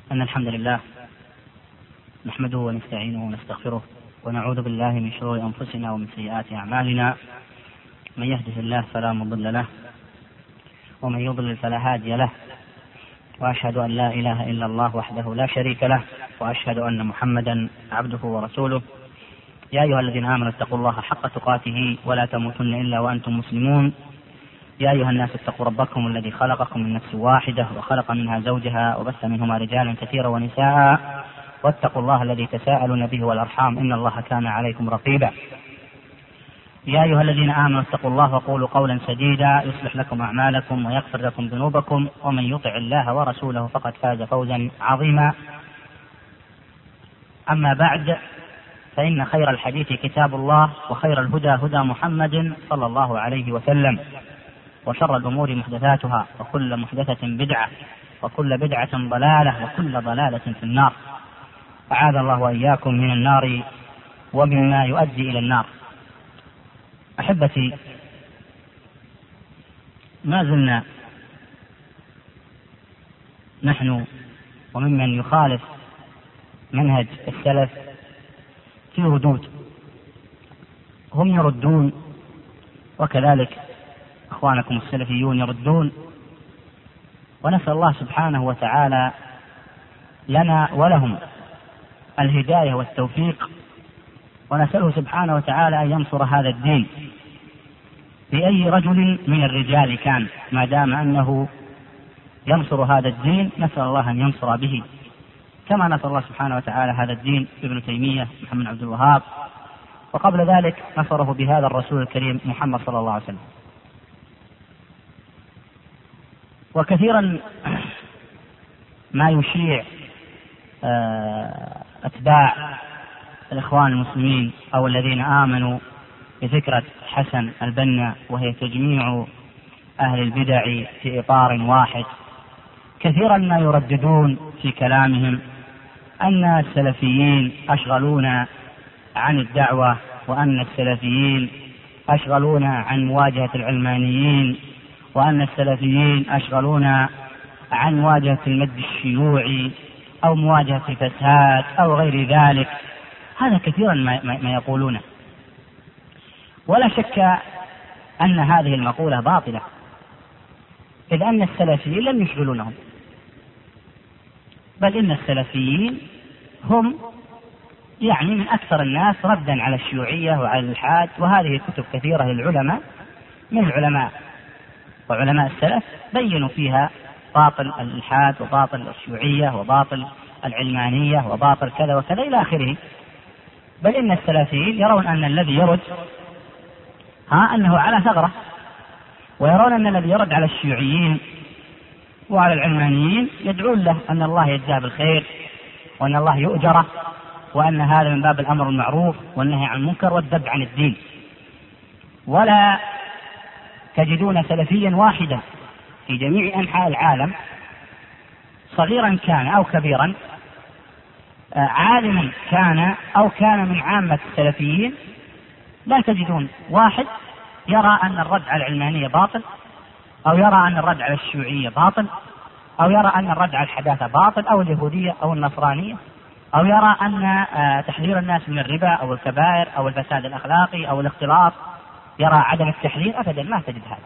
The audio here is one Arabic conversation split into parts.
أن الحمد لله نحمده ونستعينه ونستغفره ونعوذ بالله من شرور أنفسنا ومن سيئات أعمالنا. من يهده الله فلا مضل له ومن يضلل فلا هادي له، وأشهد أن لا إله إلا الله وحده لا شريك له، وأشهد أن محمدا عبده ورسوله. يا أيها الذين آمنوا اتقوا الله حق تقاته ولا تموتن إلا وأنتم مسلمون. يا أيها الناس اتقوا ربكم الذي خلقكم من نفس واحدة وخلق منها زوجها وبث منهما رجالا كثيرا ونساء، واتقوا الله الذي تساءلون به والأرحام إن الله كان عليكم رقيبا. يا أيها الذين آمنوا اتقوا الله وقولوا قولا سديدا يصلح لكم أعمالكم ويغفر لكم ذنوبكم، ومن يطع الله ورسوله فقد فاز فوزا عظيما. أما بعد، فإن خير الحديث كتاب الله، وخير الهدى هدى محمد صلى الله عليه وسلم، وشر الأمور محدثاتها، وكل محدثة بدعة، وكل بدعة ضلالة، وكل ضلالة في النار. أعاذ الله وإياكم من النار ومما يؤدي إلى النار. أحبتي، ما زلنا نحن وممن يخالف منهج السلف في ردود، هم يردون وكذلك أخوانكم السلفيون يردون، ونسأل الله سبحانه وتعالى لنا ولهم الهداية والتوفيق، ونسأله سبحانه وتعالى أن ينصر هذا الدين بأي رجل من الرجال كان، ما دام أنه ينصر هذا الدين نسأل الله أن ينصر به، كما نصر الله سبحانه وتعالى هذا الدين ابن تيمية محمد عبد الوهاب، وقبل ذلك نصره بهذا الرسول الكريم محمد صلى الله عليه وسلم. وكثيرا ما يشيع أتباع الإخوان المسلمين أو الذين آمنوا بفكرة حسن البنا، وهي تجميع أهل البدع في إطار واحد، كثيرا ما يرددون في كلامهم أن السلفيين أشغلونا عن الدعوة، وأن السلفيين أشغلونا عن مواجهة العلمانيين، وأن السلفيين أشغلونا عن مواجهة المد الشيوعي أو مواجهة الفساد أو غير ذلك. هذا كثيرا ما يقولونه، ولا شك أن هذه المقولة باطلة، إذ أن السلفيين لم يشغلونهم، بل إن السلفيين هم من أكثر الناس ردا على الشيوعية وعلى الإلحاد. وهذه كتب كثيرة للعلماء من العلماء وعلماء السلف بينوا فيها باطل الإلحاد وباطل الشيوعية وباطل العلمانية وباطل كذا وكذا إلى آخره. بل إن السلفيين يرون أن الذي يرد أنه على ثغرة، ويرون أن الذي يرد على الشيوعيين وعلى العلمانيين يدعون له أن الله يجزاه بالخير، وأن الله يؤجره، وأن هذا من باب الأمر المعروف والنهي عن المنكر والذب عن الدين. ولا تجدون سلفيا واحدا في جميع أنحاء العالم، صغيرا كان أو كبيرا، عالما كان أو كان من عامة السلفيين، لا تجدون واحد يرى أن الرد على العلمانية باطل، أو يرى أن الرد على الشيوعية باطل، أو يرى أن الرد على الحداثة باطل أو اليهودية أو النصرانية، أو يرى أن تحذير الناس من الربا أو الكبائر أو الفساد الأخلاقي أو الاختلاط يرى عدم التحذير. أبدا ما تجد هذا.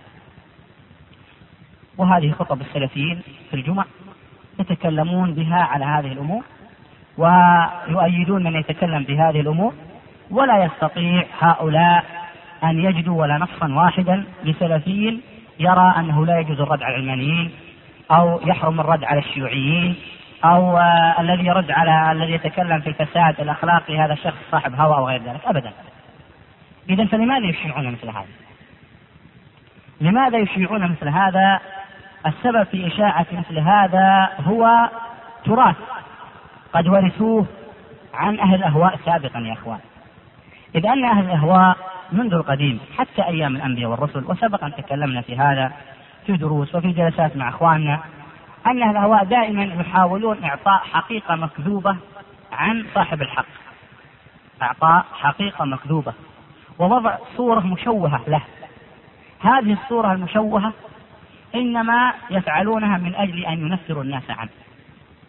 وهذه خطب السلفيين في الجمع يتكلمون بها على هذه الأمور، ويؤيدون من يتكلم بهذه الأمور، ولا يستطيع هؤلاء أن يجدوا ولا نصا واحدا لسلفي يرى أنه لا يجوز الرد على العلمانيين، أو يحرم الرد على الشيوعيين، أو الذي يتكلم في الفساد الأخلاقي هذا الشخص صاحب هوى أو غير ذلك. أبدا. إذن فلماذا يشيعون مثل هذا؟ لماذا يشيعون مثل هذا؟ السبب في إشاعة مثل هذا هو تراث قد ورثوه عن أهل الأهواء سابقا يا أخوان. إذ أن أهل الأهواء منذ القديم حتى أيام الأنبياء والرسل، وسبقا تكلمنا في هذا في دروس وفي جلسات مع أخواننا، أن أهل الأهواء دائما يحاولون إعطاء حقيقة مكذوبة عن صاحب الحق، إعطاء حقيقة مكذوبة ووضع صورة مشوهة له. هذه الصورة المشوهة إنما يفعلونها من أجل أن ينفروا الناس عنه،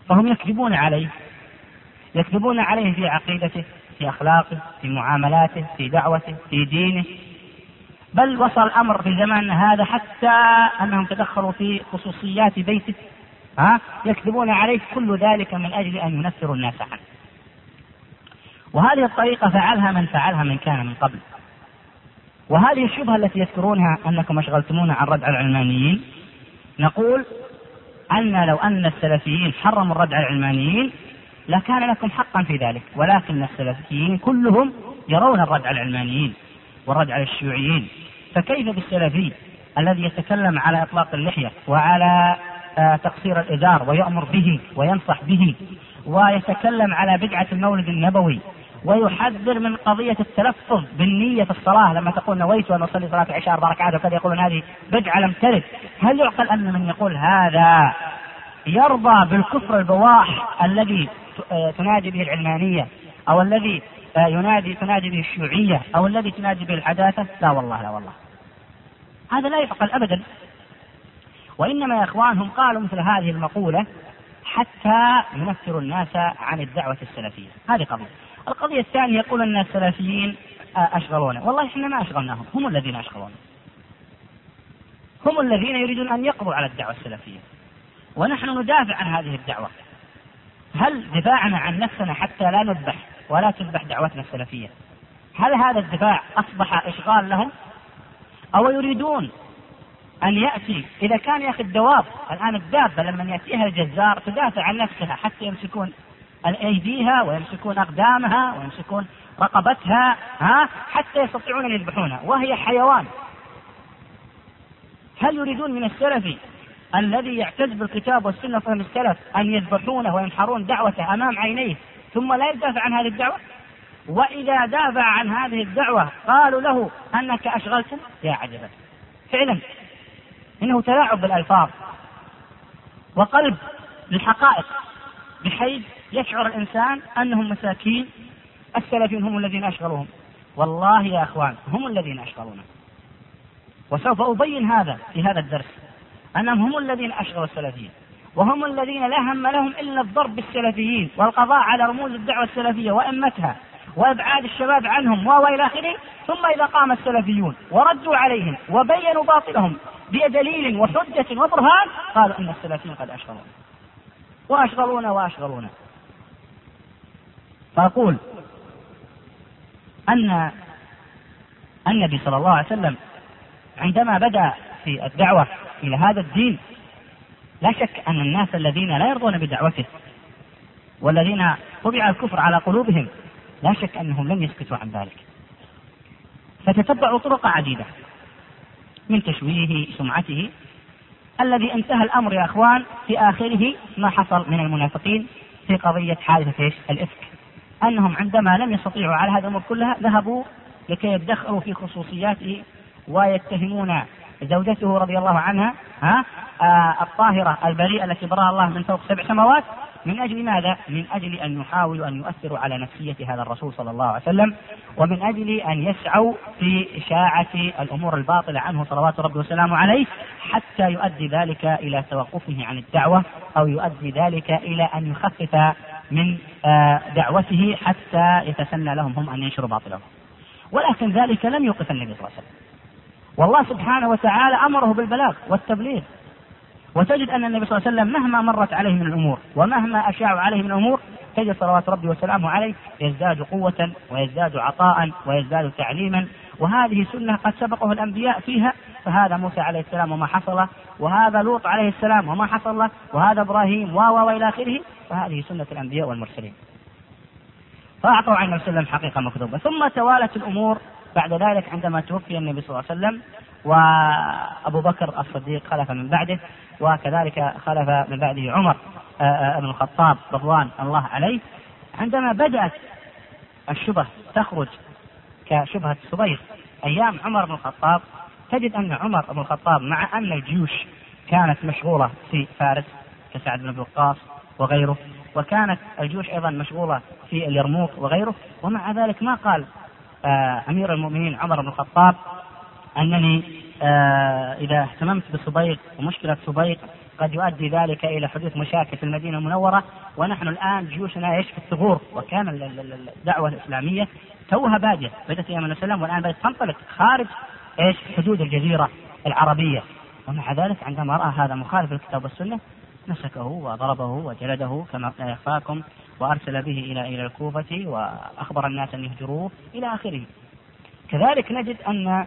فهم يكذبون عليه، يكذبون عليه في عقيدته، في أخلاقه، في معاملاته، في دعوته، في دينه. بل وصل الأمر في زماننا هذا حتى أنهم تدخلوا في خصوصيات بيته، يكذبون عليه، كل ذلك من أجل أن ينفروا الناس عنه. وهذه الطريقة فعلها من فعلها من كان من قبل. وهذه الشبهة التي يذكرونها أنكم أشغلتمونا عن رد على العلمانيين، نقول أن لو أن السلفيين حرموا الرد على العلمانيين لكان لكم حقا في ذلك، ولكن السلفيين كلهم يرون الرد على العلمانيين والرد على الشيوعيين. فكيف بالسلفي الذي يتكلم على إطلاق اللحية وعلى تقصير الإزار ويأمر به وينصح به، ويتكلم على بدعة المولد النبوي، ويحذر من قضية التلفظ بالنية في الصلاة لما تقول نويت أن أصلي صلاة العشاء 4 ركعات، وكذا يقولون هذه بدعة لم ترد؟ هل يعقل أن من يقول هذا يرضى بالكفر البواح الذي تنادي به العلمانية، أو الذي تنادي به الشيوعية، أو الذي تنادي به الحداثة؟ لا والله، لا والله، هذا لا يعقل أبدا. وإنما يا إخوانهم قالوا مثل هذه المقولة حتى ينفروا الناس عن الدعوة السلفية. هذه قضية. القضية الثانية يقول أن السلفيين أشغلونا. والله إحنا ما أشغلناهم، هم الذين أشغلونا، هم الذين يريدون أن يقضوا على الدعوة السلفية، ونحن ندافع عن هذه الدعوة. هل دفاعنا عن نفسنا حتى لا نذبح ولا تذبح دعوتنا السلفية، هل هذا الدفاع أصبح إشغال لهم؟ أو يريدون أن يأتي، إذا كان يأخذ الدواب الآن، الدابة لما يأتيها الجزار تدافع عن نفسها حتى يمسكون أيديها ويمسكون أقدامها ويمسكون رقبتها، حتى يستطيعون أن يذبحونها وهي حيوان. هل يريدون من السلفي الذي يعتز بالكتاب والسنة فهم السلف أن يذبحونه وينحرون دعوته أمام عينيه ثم لا يدافع عن هذه الدعوة؟ وإذا دافع عن هذه الدعوة قالوا له أنك أشغلتم. يا عجبا، فعلا إنه تلاعب بالألفاظ وقلب للحقائق، بحيث يشعر الإنسان أنهم مساكين، السلفيين هم الذين أشغلوهم. والله يا أخوان هم الذين أشغلونا، وسوف أبين هذا في هذا الدرس، أنهم هم الذين أشغلوا السلفيين، وهم الذين لا هم لهم إلا الضرب بالسلفيين والقضاء على رموز الدعوة السلفية وأئمتها وإبعاد الشباب عنهم وإلى آخره. ثم إذا قام السلفيون وردوا عليهم وبينوا باطلهم بدليل وحجة وبرهان قالوا إن السلفيين قد وأشغلونا. فأقول أن النبي صلى الله عليه وسلم عندما بدأ في الدعوة إلى هذا الدين لا شك أن الناس الذين لا يرضون بدعوته والذين طبع الكفر على قلوبهم لا شك أنهم لم يسكتوا عن ذلك، فتتبعوا طرق عديدة من تشويه سمعته، الذي انتهى الأمر يا أخوان في آخره ما حصل من المنافقين في قضية حادثة الإفك، أنهم عندما لم يستطيعوا على هذا الأمر كلها ذهبوا لكي يدخلوا في خصوصياته ويتهمون زوجته رضي الله عنها الطاهرة البريئة التي براها الله من فوق 7 سماوات. من أجل ماذا؟ من أجل أن يحاولوا أن يؤثروا على نفسية هذا الرسول صلى الله عليه وسلم، ومن أجل أن يسعوا في إشاعة الأمور الباطلة عنه صلوات ربه وسلامه عليه، حتى يؤدي ذلك إلى توقفه عن الدعوة، أو يؤدي ذلك إلى أن يخفف من دعوته حتى يتسنى لهم هم أن ينشروا باطلهم. ولكن ذلك لم يوقف النبي صلى الله عليه وسلم، والله سبحانه وتعالى أمره بالبلاغ والتبليغ. وتجد أن النبي صلى الله عليه وسلم مهما مرت عليه من الأمور ومهما أشاعوا عليه من الأمور تجد صلوات ربي وسلامه عليه يزداد قوة ويزداد عطاء ويزداد تعليما. وهذه سنة قد سبقه الأنبياء فيها، فهذا موسى عليه السلام وما حصل له، وهذا لوط عليه السلام وما حصل له، وهذا إبراهيم وإلى آخره. فهذه سنة الأنبياء والمرسلين. فأعطوا عن النبي صلى الله عليه وسلم حقيقة مكذوبة. ثم توالت الأمور بعد ذلك عندما توفي النبي صلى الله عليه وسلم، وأبو بكر الصديق خلف من بعده، وكذلك خلف من بعده عمر بن الخطاب رضوان الله عليه. عندما بدأت الشبه تخرج كشبهة الصبيغ أيام عمر بن الخطاب، تجد أن عمر بن الخطاب مع أن الجيوش كانت مشغولة في فارس كسعد بن أبي وقاص وغيره، وكانت الجيوش أيضا مشغولة في اليرموك وغيره، ومع ذلك ما قال أمير المؤمنين عمر بن الخطاب أنني إذا اهتممت بصبيغ ومشكلة صبيغ قد يؤدي ذلك إلى حدوث مشاكل في المدينة المنورة، ونحن الآن جيوشنا إيش في الثغور، وكان الدعوة الإسلامية توها بادية بدأت أيام النبي صلى الله عليه وسلم، والآن بدأت تنطلق خارج إيش حدود الجزيرة العربية. ومع ذلك عندما رأى هذا مخالف للكتاب والسنة مسكه وضربه وجلده كما لا يخفاكم، وأرسل به إلى الكوفة وأخبر الناس أن يهجروه إلى آخره. كذلك نجد أن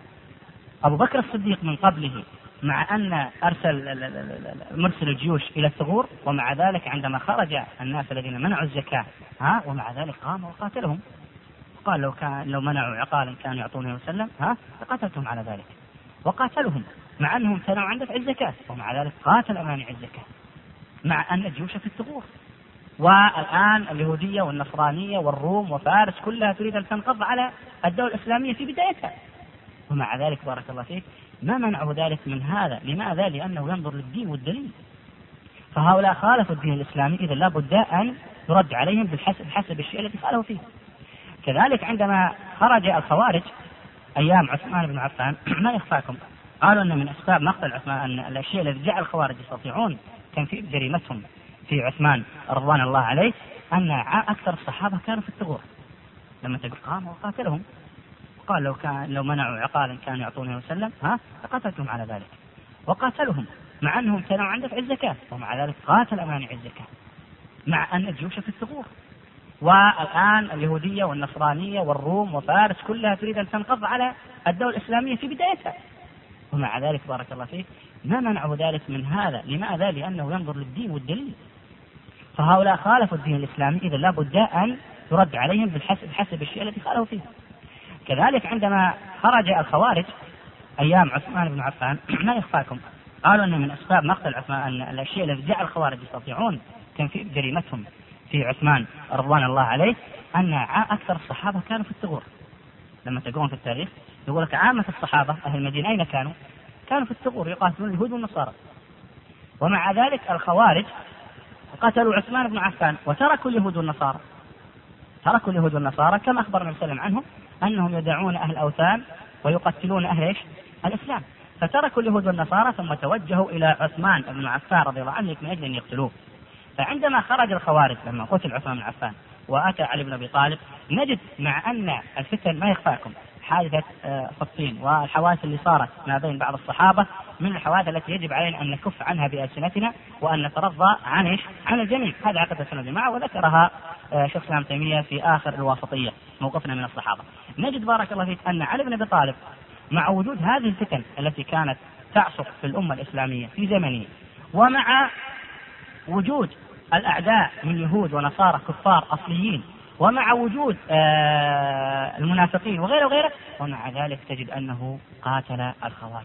أبو بكر الصديق من قبله مع أن أرسل مرسل الجيوش إلى الثغور، ومع ذلك عندما خرج الناس الذين منعوا الزكاة ومع ذلك قام وقاتلهم، قال لو منعوا عقالا كانوا يعطونه وسلم لقتلتهم على ذلك، وقاتلهم مع أنهم امتنعوا عن دفع الزكاة، ومع ذلك قاتل مانع الزكاة مع أن الجيوش في الثغور. والآن اليهودية والنصرانية والروم وفارس كلها تريد أن تنقض على الدولة الإسلامية في بدايتها، ومع ذلك بارك الله فيك ما منعه ذلك من هذا. لماذا؟ لأنه ينظر للدين والدليل. فهؤلاء خالفوا الدين الإسلامي، إذا لا بد أن يرد عليهم بحسب الشيء الذي خالفوا فيه. كذلك عندما خرج الخوارج أيام عثمان بن عفان ما يخفاكم قالوا أن من أسباب مقتل عثمان أن الشيء الذي جعل الخوارج يستطيعون كان في جريمتهم في عثمان رضوان الله عليه أن أكثر الصحابة كانوا في الثغور، لما تقول قام وقاتلهم، قال لو منعوا عقالا كانوا يعطونه وسلم لقتلتهم على ذلك، وقاتلهم مع أنهم امتنعوا عن دفع الزكاة، ومع ذلك قاتل مانع الزكاة مع أن الجيوش في الثغور. والآن اليهودية والنصرانية والروم وفارس كلها تريد أن تنقض على الدولة الإسلامية في بدايتها، ومع ذلك بارك الله فيك ما منعه ذلك من هذا. لماذا؟ لأنه ينظر للدين والدليل. فهؤلاء خالفوا الدين الإسلامي، إذا لا بد أن يرد عليهم بحسب الشيء الذي خالفوا فيه. كذلك عندما خرج الخوارج أيام عثمان بن عفان ما يخفاكم قالوا أن من أسباب مقتل عثمان أن الشيء الذي جعل الخوارج يستطيعون كان في جريمتهم في عثمان رضوان الله عليه أن أكثر الصحابة كانوا في الثغور. لما تقرون في التاريخ يقول لك عامة الصحابة أهل المدينة أين كانوا في الثغور يقاتلون اليهود والنصارى، ومع ذلك الخوارج قتلوا عثمان بن عفان وتركوا اليهود والنصارى كما أخبر النبي صلى الله عليه وسلم عنهم أنهم يدعون أهل الأوثان ويقتلون أهل الإسلام، فتركوا اليهود والنصارى ثم توجهوا إلى عثمان بن عفان رضي الله عنه من أجل أن يقتلوه. فعندما خرج الخوارج لما قتل عثمان بن عفان وأتى علي بن أبي طالب نجد مع أن الفتن ما يخفاكم حادثة فلسطين والحوادث اللي صارت ما بين بعض الصحابة من الحوادث التي يجب علينا أن نكف عنها بألسنتنا وأن نترضى عن الجميع. هذا عقد السنة الجماعة وذكرها شيخ الإسلام تيمية في آخر الواسطية موقفنا من الصحابة. نجد بارك الله فيك أن علي بن أبي طالب مع وجود هذه الفتن التي كانت تعصف في الأمة الإسلامية في زمنه، ومع وجود الأعداء من يهود ونصارى كفار أصليين، ومع وجود المنافقين وغيره، ومع ذلك تجد أنه قاتل الخوارج،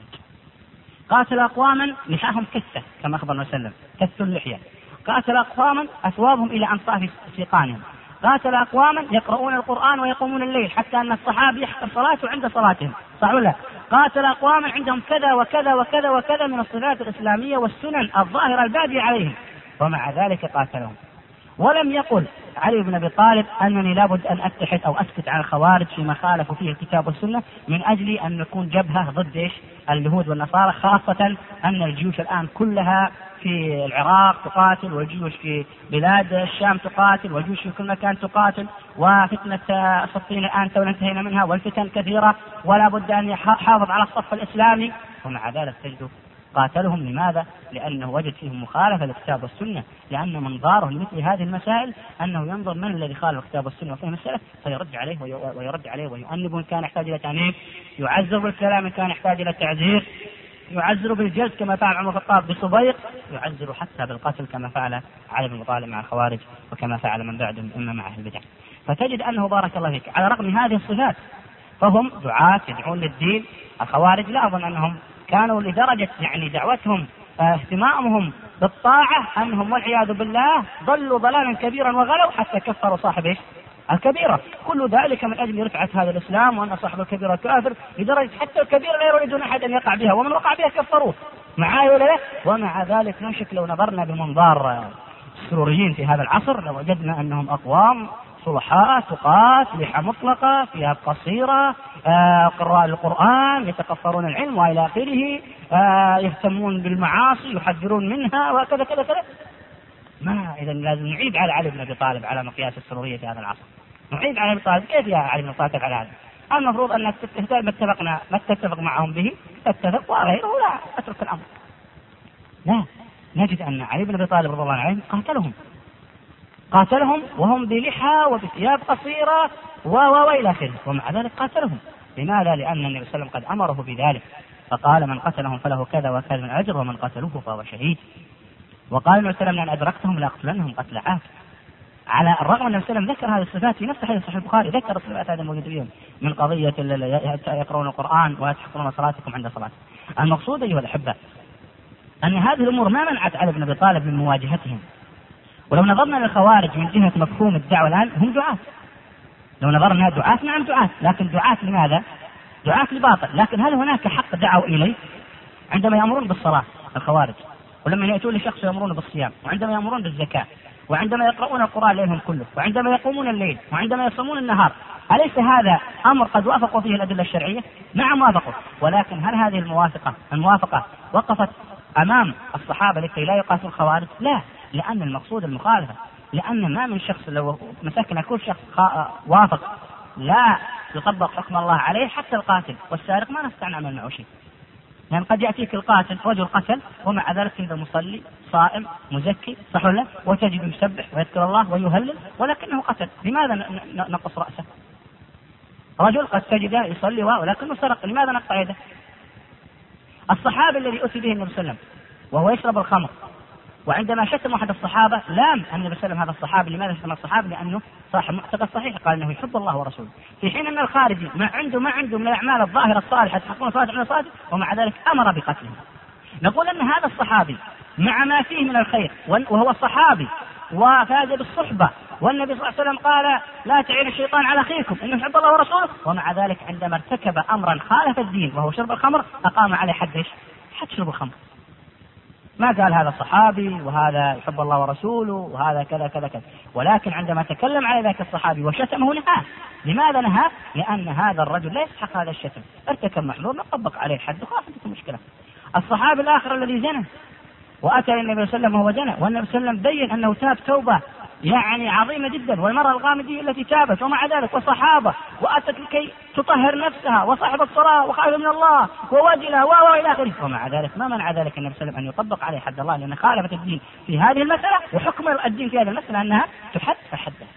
قاتل أقواما لحاهم كثة كما أخبر النبي صلى الله عليه وسلم كث اللحية، قاتل أقواما أثوابهم إلى أنصاف سيقانهم، قاتل أقواما يقرؤون القرآن ويقومون الليل حتى أن الصحابي يحقر صلاته عند صلاتهم، صح ولا؟ قاتل أقواما عندهم كذا وكذا وكذا وكذا من الصفات الإسلامية والسنن الظاهرة البادية عليهم، ومع ذلك قاتلهم. ولم يقل علي بن أبي طالب أنني لابد أن أتحد أو أسكت عن الخوارج فيما خالفوا فيه الكتاب والسنة من أجل أن نكون جبهة ضد اليهود والنصارى، خاصة أن الجيوش الآن كلها في العراق تقاتل، والجيوش في بلاد الشام تقاتل، والجيوش في كل مكان تقاتل، وفتنة فلسطين الآن تونا انتهينا منها، والفتن كثيرة ولا بد أن يحافظ على الصف الإسلامي، ومع ذلك تجد قاتلهم. لماذا؟ لأنه وجد فيهم مخالفة للكتاب والسنة، لأن منظاره لمثل هذه المسائل أنه ينظر من الذي خالف الكتاب والسنة وفهم السلف فيرد عليه ويؤنب إن كان يحتاج إلى تأنيب، يعذر بالكلام إن كان يحتاج إلى تعزير، يعذر بالجلد كما فعل عمر بن الخطاب بصبيغ، يعذر حتى بالقتل كما فعل علي بن أبي طالب مع الخوارج وكما فعل من بعدهم إما مع أهل البدع. فتجد أنه بارك الله فيك على رغم هذه الصفات فهم دعاة يدعون للدين. الخوارج لا أظن أنهم كانوا لدرجة دعوتهم اهتمامهم بالطاعة أنهم والعياذ بالله ضلوا ضلالا كبيرا وغلوا حتى كفروا صاحب الكبيرة. كل ذلك من أجل رفعة هذا الإسلام وأن صاحب الكبيرة كافر، لدرجة حتى الكبيرة لا يريدون أحد أن يقع بها، ومن وقع بها كفروه معاي ولا لا. ومع ذلك نشك لو نظرنا بمنظار السروريين في هذا العصر لوجدنا أنهم أقوام صلحاء تقات لحى مطلقة فيها قصيرة قراء القرآن، يتكفرون العلم وإلى آخره، يهتمون بالمعاصي، يحذرون منها وكذا كذا كذا. ما إذا لازم نعيب على علي بن أبي طالب على مقياس السرورية في هذا العصر. نعيب على أبي طالب، كيف يا علي بن أبي طالب على هذا؟ المفروض أنك ما تتفق معهم به، تتفق وغيره لا أترك الأمر. لا، نجد أن علي بن أبي طالب رضي الله عنه قاتلهم وهم بلحى وبثياب قصيرة وإلى آخره، ومع ذلك قاتلهم. لماذا؟ لأن النبي صلى الله عليه وسلم قد أمره بذلك، فقال من قتلهم فله كذا وكذا من أجر، ومن قتلوه فهو شهيد. وقال النبي صلى الله عليه وسلم أن أدركتهم لأقتلنهم قتل عاد. على الرغم أن النبي صلى الله عليه وسلم ذكر هذه الصفات في نفس حديث صحيح البخاري، ذكر الصفات هذه الموجودة من قضية يقرؤون القرآن ويتحقرون صلاتكم عند صلاتكم. المقصود أيها الأحبة أن هذه الأمور ما منعت علي بن أبي طالب من مواجهتهم. ولو نظرنا للخوارج من جهة مفهوم الدعوة الآن هم دعاة، لو نظرنا دعاة، نعم دعاة، لكن دعاة لماذا؟ دعاة لباطل. لكن هل هناك حق دعوا إليه؟ عندما يأمرون بالصلاة الخوارج، ولما يأتون لشخص يأمرون بالصيام، وعندما يأمرون بالزكاة، وعندما يقرؤون القرآن ليلهم كله، وعندما يقومون الليل، وعندما يصومون النهار، أليس هذا أمر قد وافقوا فيه الأدلة الشرعية؟ نعم وافقوا. ولكن هل هذه الموافقة وقفت أمام الصحابة لكي لا يقاسوا الخوارج؟ لا، لأن المقصود المخالفة. لأن ما من شخص لو مسكنا كل شخص وافق لا يطبق حكم الله عليه، حتى القاتل والسارق ما نستطيع نعمل معه شيء. يعني قد يأتيك القاتل رجل قتل ومع ذلك تجد مصلي صائم مزكي صح ولا، وتجد يسبح ويذكر الله ويهلل، ولكنه قتل. لماذا نقص رأسه؟ رجل قد تجد يصلي ولكنه سرق، لماذا نقطع يده؟ الصحابي الذي أتي به النبي صلى الله عليه وسلم وهو يشرب الخمر، وعندما شتم أحد الصحابة لام النبي صلى الله عليه وسلم هذا الصحابي. لماذا شتم الصحابي؟ لأنه صاحب معتقد صحيح، قال إنه يحب الله ورسوله، في حين أن الخارجي ما عنده من الأعمال الظاهرة الصالحة تحققون صلاة عند صلاة، ومع ذلك أمر بقتله. نقول أن هذا الصحابي مع ما فيه من الخير، وهو الصحابي وفاز بالصحبة، والنبي صلى الله عليه وسلم قال لا تعين الشيطان على أخيكم إنه يحب الله ورسوله، ومع ذلك عندما ارتكب أمرا خالف الدين وهو شرب الخمر أقام عليه حد شرب الخمر. ما قال هذا صحابي وهذا يحب الله ورسوله وهذا كذا كذا كذا، ولكن عندما تكلم على ذاك الصحابي وشتمه نهاه. لماذا نهاه؟ لأن هذا الرجل لا يستحق هذا الشتم، ارتكب محظور نطبق عليه حد وخافت المشكلة. الصحابي الآخر الذي زنى وأتى النبي صلى الله عليه وسلم وهو زنى، والنبي صلى الله عليه وسلم بين أنه تاب توبة يعني عظيمة جدا، والمرأة الغامدية التي تابت ومع ذلك وصحابة وأتت لكي تطهر نفسها وصاحبت صلاة وخافت من الله ووجلة وإلى آخره، ومع ذلك ما منع ذلك النبي صلى الله عليه وسلم أن يطبق عليه حد الله، لأن خالفت الدين في هذه المسألة، وحكم الدين في هذه المسألة أنها تحد فحدها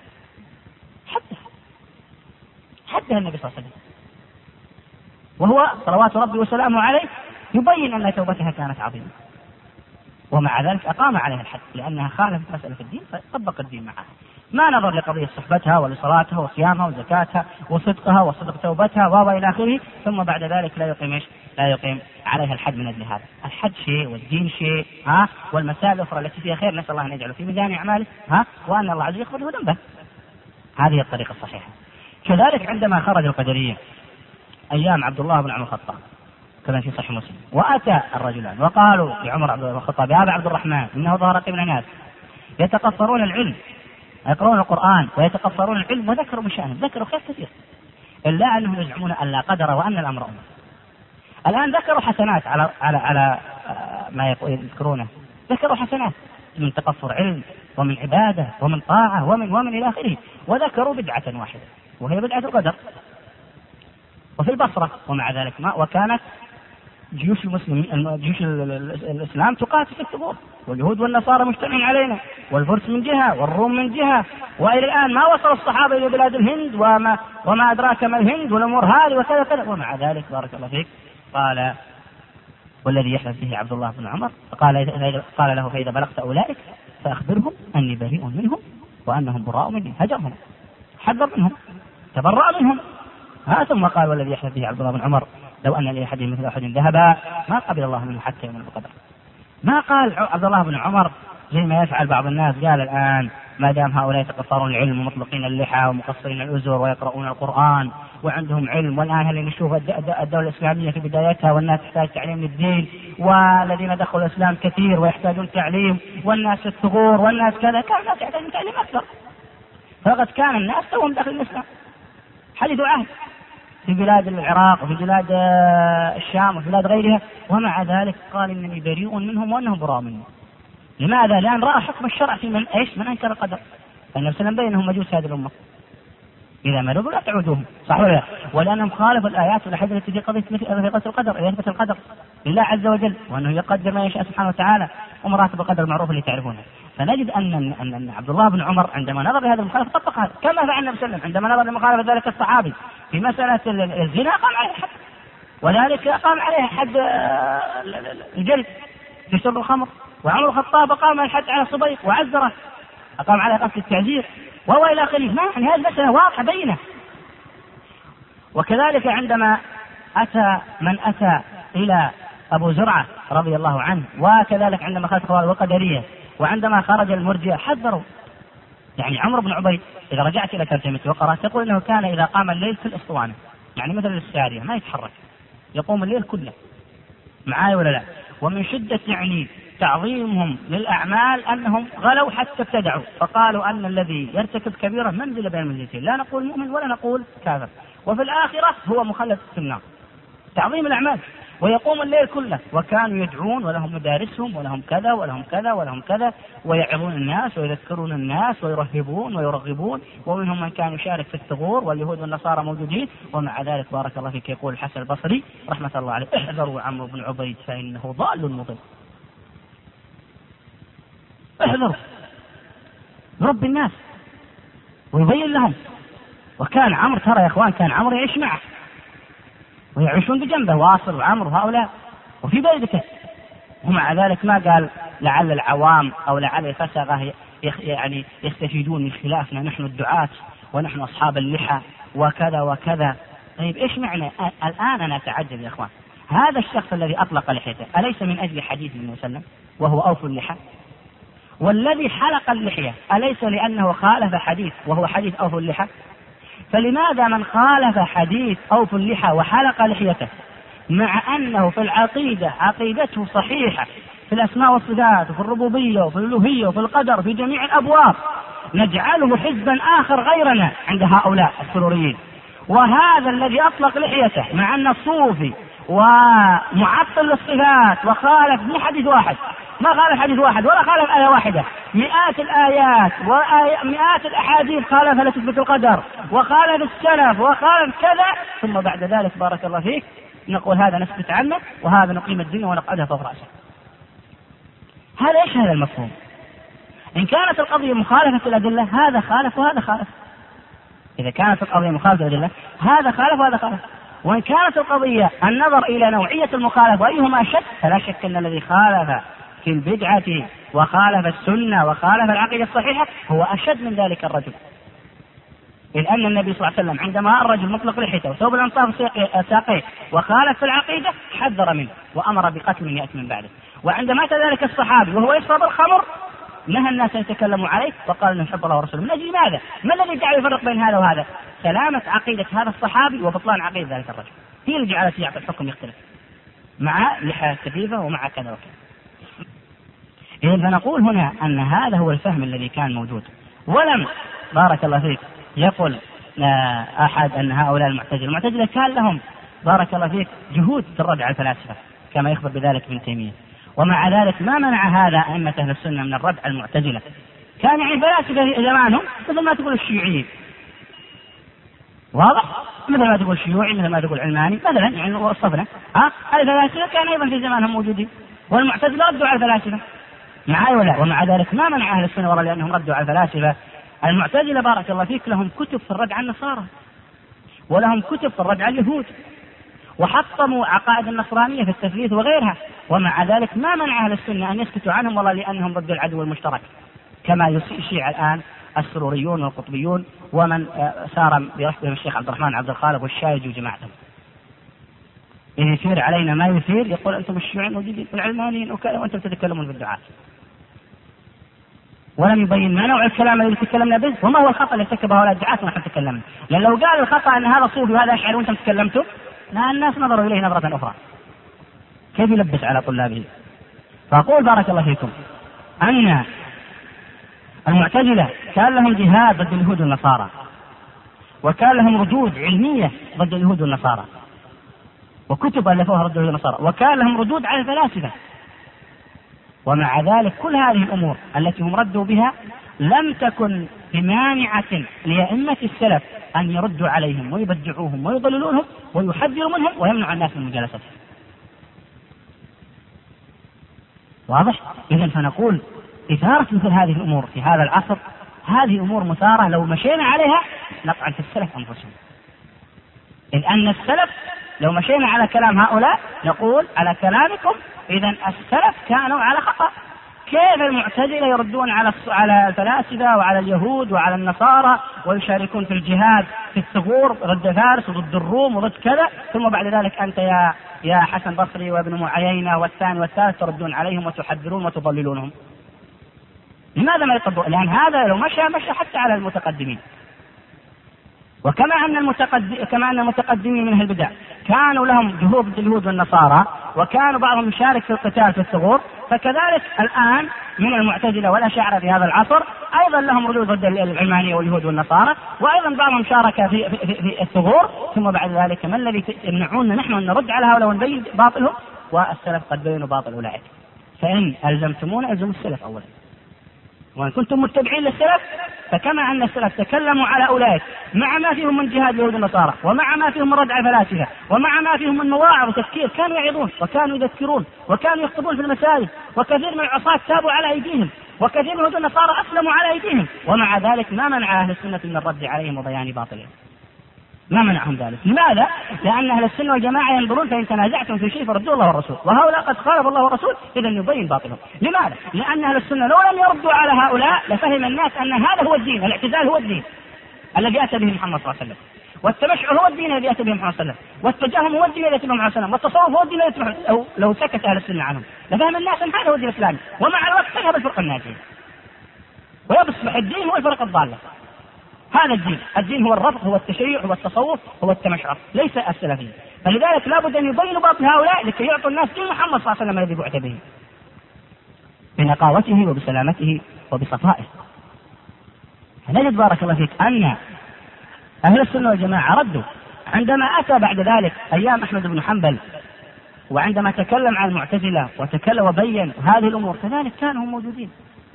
النبي صلى الله عليه وسلم، وهو صلوات ربي وسلامه عليه يبين أن توبتها كانت عظيمة، ومع ذلك أقام عليها الحد لأنها خالفت مسألة الدين فطبق الدين معها. ما نظر لقضية صحبتها ولصلاتها وصيامها وزكاتها وصدقها وصدق توبتها وإلى آخره، ثم بعد ذلك لا يقيم عليها الحد من أجل هذا. الحد شيء والدين شيء، والمسائل الأخرى التي فيها خير نسأل الله أن يجعله في ميزان أعماله، وأن الله عز وجل يغفر له ذنبه. هذه الطريقة الصحيحة. كذلك عندما خرج القدرية أيام عبد الله بن عمر الخطاب كما في صحيح مسلم، وأتى الرجلان وقالوا لعمر بن الخطاب يا أبا عبد الرحمن إنه ظهر قبل ناس يتقصرون العلم، يقرؤون القرآن ويتقصرون العلم، وذكروا من شأنهم، ذكروا خير كثير، إلا أنهم يزعمون أن لا قدر وأن الأمر أمر. الآن ذكروا حسنات على ما يذكرونه، ذكروا حسنات من تقصر علم ومن عبادة ومن طاعة ومن إلى آخره، وذكروا بدعة واحدة وهي بدعة القدر. وفي البصرة ومع ذلك وكانت جيوش الإسلام تقاتل في الثبور، واليهود والنصارى مجتمعين علينا، والفرس من جهة والروم من جهة، وإلى الآن ما وصل الصحابة إلى بلاد الهند وما أدراك ما الهند والأمور هذه وكذا كذا، ومع ذلك بارك الله فيك قال والذي يحلف به عبد الله بن عمر قال له فإذا بلغت أولئك فأخبرهم أني بريء منهم وأنهم براء مني، هجرهم حذر منهم تبرأ منهم. ثم قال والذي يحلف به عبد الله بن عمر لو أن لأحدهم مثل أحد ذهبا ما قبل الله منه حتى يوم القدر. ما قال عبد الله بن عمر زي ما يفعل بعض الناس، قال الآن ما دام هؤلاء يتقصرون العلم ومطلقين اللحى ومقصرين الأزر ويقرؤون القرآن وعندهم علم، والآن هل نشوف الدولة الإسلامية في بدايتها والناس تحتاج تعليم الدين، والذين دخلوا الإسلام كثير ويحتاجون تعليم، والناس الثغور والناس كذا، كان الناس يحتاجون تعليم أكثر، فقد كان الناس توهم داخل الإسلام حديث عهد، في بلاد العراق وفي بلاد الشام وفي بلاد غيرها، ومع ذلك قال إنني بريء منهم وأنهم براء مني. لماذا؟ لأن رأى حكم الشرع في من أنكر القدر. فالنبي صلى الله عليه وسلم بين أنهم مجوس هذه الأمة، إذا مرضوا لا تعودوهم، صح ولا لا؟ ولأنهم خالفوا الآيات والأحاديث التي في قضية القدر، يثبت القدر لله عز وجل، وأنه يقدر ما يشاء سبحانه وتعالى، ومراتب القدر المعروف اللي تعرفونها. فنجد أن عبد الله بن عمر عندما نظر لهذا المخالفة طبق هذا، كما فعل النبي صلى الله عليه وسلم عندما نظر لمخالفة ذلك الصحابي في مسألة الزنا قام عليه حد، وذلك قام عليه حد الجلد في شرب الخمر. وعمر الخطاب قام الحد على الصبيح وعزره، أقام على قصد التعزير وهو إلى آخره. ما يعني هذه المسألة واضحة بينة. وكذلك عندما أتى من أتى إلى أبو زرعة رضي الله عنه، وكذلك عندما خرج خوارج وقدرية، وعندما خرج المرجئة حذروا. يعني عمرو بن عبيد إذا رجعت إلى ترجمته وقرأت تقول إنه كان إذا قام الليل في الأسطوانة، يعني مثل السارية ما يتحرك، يقوم الليل كله. معاي ولا لا؟ ومن شدة يعني تعظيمهم للأعمال أنهم غلوا حتى ابتدعوا، فقالوا أن الذي يرتكب كبيرة منزل بين المنزلتين، لا نقول مؤمن ولا نقول كافر، وفي الآخرة هو مخلد في النار. تعظيم الأعمال. ويقوم الليل كله، وكانوا يدعون ولهم مدارسهم ولهم كذا ولهم كذا ولهم كذا، ويعظون الناس ويذكرون الناس ويرهبون ويرغبون، ومنهم من كان يشارك في الثغور، واليهود والنصارى موجودين. ومع ذلك بارك الله فيك يقول الحسن البصري رحمة الله عليه: احذروا عمرو بن عبيد فإنه ضال مضل. احذروا، رب الناس ويبين لهم. وكان عمرو، ترى يا اخوان، كان عمرو يعيش معه ويعيشون بجنبه، واصل وعمرو هؤلاء وفي بيته، ومع ذلك ما قال لعل العوام أو لعل الفسقة يعني يستفيدون من خلافنا نحن الدعاة ونحن أصحاب اللحى وكذا وكذا. طيب إيش معنى الآن؟ أنا أتعجب يا إخوان، هذا الشخص الذي أطلق لحيته أليس من أجل حديث النبي صلى الله عليه وسلم وهو أوف اللحى؟ والذي حلق اللحية أليس لأنه خالف حديث وهو حديث أوف اللحى؟ فلماذا من خالف حديث أوف اللحى وحلق لحيته مع أنه في العقيدة عقيدته صحيحة في الأسماء والصفات وفي الربوبية وفي الألوهية وفي القدر في جميع الأبواب، نجعله حزبا آخر غيرنا عند هؤلاء السروريين؟ وهذا الذي أطلق لحيته مع أن الصوفي ومعطل للصفات وخالف من حديث واحد، ما خالف حديث واحد ولا خالف آية واحدة، مئات الآيات ومئات الأحاديث خالف لتثبت القدر، وخالف السلف وخالف كذا، ثم بعد ذلك بارك الله فيك نقول هذا نسكت عنه وهذا نقيم الدنيا ونقعدها فوق رأسه. هذا ايش هذا المفهوم؟ إن كانت القضية مخالفة الأدلة هذا خالف وهذا خالف، إذا كانت القضية مخالفة الأدلة هذا خالف وهذا خالف، وإن كانت القضية النظر إلى نوعية المخالف وأيهما أشد، فلا شك أن الذي خالف في البدعة وخالف السنة وخالف العقيدة الصحيحة هو أشد من ذلك الرجل. إذ أن النبي صلى الله عليه وسلم عندما الرجل مطلق لحيته وثوب الأنصاف ساقيه وخالف في العقيدة حذر منه وأمر بقتل من يأتي من بعده. وعندما مات ذلك الصحابي وهو يشرب الخمر نهى الناس أن يتكلموا عليه وقال إنه يحب الله ورسوله. من أجل ماذا؟ ما الذي جعل يفرق بين هذا وهذا؟ سلامة عقيدة هذا الصحابي وبطلان عقيدة ذلك الرجل هي اللي جعلت يعطي الحكم يختلف مع لحية كثيفة ومع كذا وكذا. إذن فنقول هنا أن هذا هو الفهم الذي كان موجود. ولم بارك الله فيك يقول أحد أن هؤلاء المعتزلة كان لهم بارك الله فيك جهود في الرد على الفلاسفة كما يخبر بذلك ابن تيمية، ومع ذلك ما منع هذا أئمة أهل السنة من الرد على المعتزلة. كان يعني فلاسفة في زمانهم مثل ما تقول الشيوعيين، واضح؟ مثل ما تقول الشيوعي، مثل ما تقول علماني مثلا، يعني وصفنا الفلاسفة كان أيضا في زمانهم موجودين، والمعتزلة ردوا على الفلاسفة معاي ولا؟ ومع ذلك ما منع أهل السنة ولا لأنهم ردوا على الفلاسفة. المعتزلة بارك الله فيك لهم كتب في الرد على النصارى ولهم كتب في الرد على اليهود وحطموا عقائد النصرانية في التثليث وغيرها، ومع ذلك ما منع أهل السنة أن يسكتوا عنهم والله لأنهم ضد العدو المشترك كما يشيع الآن السروريون والقطبيون ومن سار برفضهم الشيخ عبد الرحمن عبد الخالق والشايج وجماعتهم. إن يثير علينا ما يثير يقول أنتم الشيوعيين موجودين والعلمانيين وكذا وأنتم تتكلمون بالدعاء، ولم يبين ما نوع الكلام الذي تكلمنا به وما هو الخطأ اللي ارتكبه هؤلاء الدعاة ونحن تكلمنا. لأن لو قال الخطأ أن هذا صوفي وهذا أشعري وأنتم تكلمتم لا الناس نظروا إليه نظرة أخرى، كيف يلبس على طلابه. فأقول بارك الله فيكم أن المعتزلة كان لهم جهاد ضد اليهود والنصارى، وكان لهم ردود علمية ضد اليهود والنصارى، وكتب ألفوها ضد اليهود والنصارى، وكان لهم ردود على الفلاسفة. ومع ذلك كل هذه الأمور التي هم ردوا بها لم تكن بمانعة لأئمة السلف أن يردوا عليهم ويبدعوهم ويضللونهم ويحذروا منهم ويمنعوا الناس من مجالستهم. واضح؟ إذن فنقول إثارة مثل هذه الأمور في هذا العصر هذه أمور مثارة لو مشينا عليها نطعن في السلف أنفسهم، إذ أن السلف لو مشينا على كلام هؤلاء نقول على كلامكم إذن السلف كانوا على خطأ. كيف المعتزلة يردون على الفلاسفة وعلى اليهود وعلى النصارى ويشاركون في الجهاد في الثغور ضد فارس وضد الروم وضد كذا، ثم بعد ذلك أنت يا حسن بصري وابن عيينة والثاني والثالث تردون عليهم وتحذرون وتضللونهم؟ لماذا ما يطبقون؟ لأن هذا لو مشى حتى على المتقدمين. وكما أن المتقدمين من أهل البدع كانوا لهم جهود ضد اليهود والنصارى وكانوا بعضهم يشارك في القتال في الثغور، فكذلك الآن من المعتزلة والأشاعرة في هذا العصر أيضا لهم ردود ضد العلمانية واليهود والنصارى، وأيضا بعضهم شارك في الثغور. ثم بعد ذلك ما الذي يمنعوننا نحن أن نرد على هؤلاء ونبين باطلهم؟ والسلف قد بينوا باطل أولئك. فإن ألزمتمونا ألزموا السلف أولا، وإن كنتم متبعين للسلف فكما أن السلف تكلموا على أولئك مع ما فيهم من جهاد اليهود والنصارى ومع ما فيهم من ردع الفلاسفة ومع ما فيهم من مواعظ وتفكير، كانوا يعظون وكانوا يذكرون وكانوا يخطبون في المساجد، وكثير من العصاة تابوا على أيديهم، وكثير من اليهود والنصارى أسلموا على أيديهم، ومع ذلك ما منع أهل السنة من الرد عليهم وبيان باطلهم، ما منعهم ذلك. لماذا؟ لأن أهل السنة والجماعة ينظرون فإن تنازعتم في شيء فردوا الله والرسول، وهؤلاء قد خالف الله والرسول، إذا يبين باطلهم. لماذا؟ لأن أهل السنة لو لم يردوا على هؤلاء لفهم الناس أن هذا هو الدين، الاعتزال هو الدين الذي أتى به محمد صلى الله عليه وسلم، والتمشع هو الدين الذي أتى به محمد صلى الله عليه وسلم، والتجهم هو الدين الذي أتى به محمد صلى الله عليه وسلم، والتصوف هو الدين الذي أتى به. لو سكت أهل السنة عنهم لفهم الناس أن هذا هو الدين الإسلامي، ومع الوقت تذهب الفرقة الناجية ويصبح الدين هو الفرقة الضالة. هذا الدين هو الرفض، هو التشيع، هو التصوف، هو التمشع، ليس السلفية. فلذلك لابد أن يبينوا باطل هؤلاء لكي يعطوا الناس دين محمد صلى الله عليه وسلم الذي بعث به بنقاوته وبسلامته وبصفائه. فنجد بارك الله فيك أن أهل السنة والجماعة ردوا عندما أتى بعد ذلك أيام أحمد بن حنبل، وعندما تكلم عن المعتزلة وتكلم وبين هذه الأمور كذلك كانوا موجودين.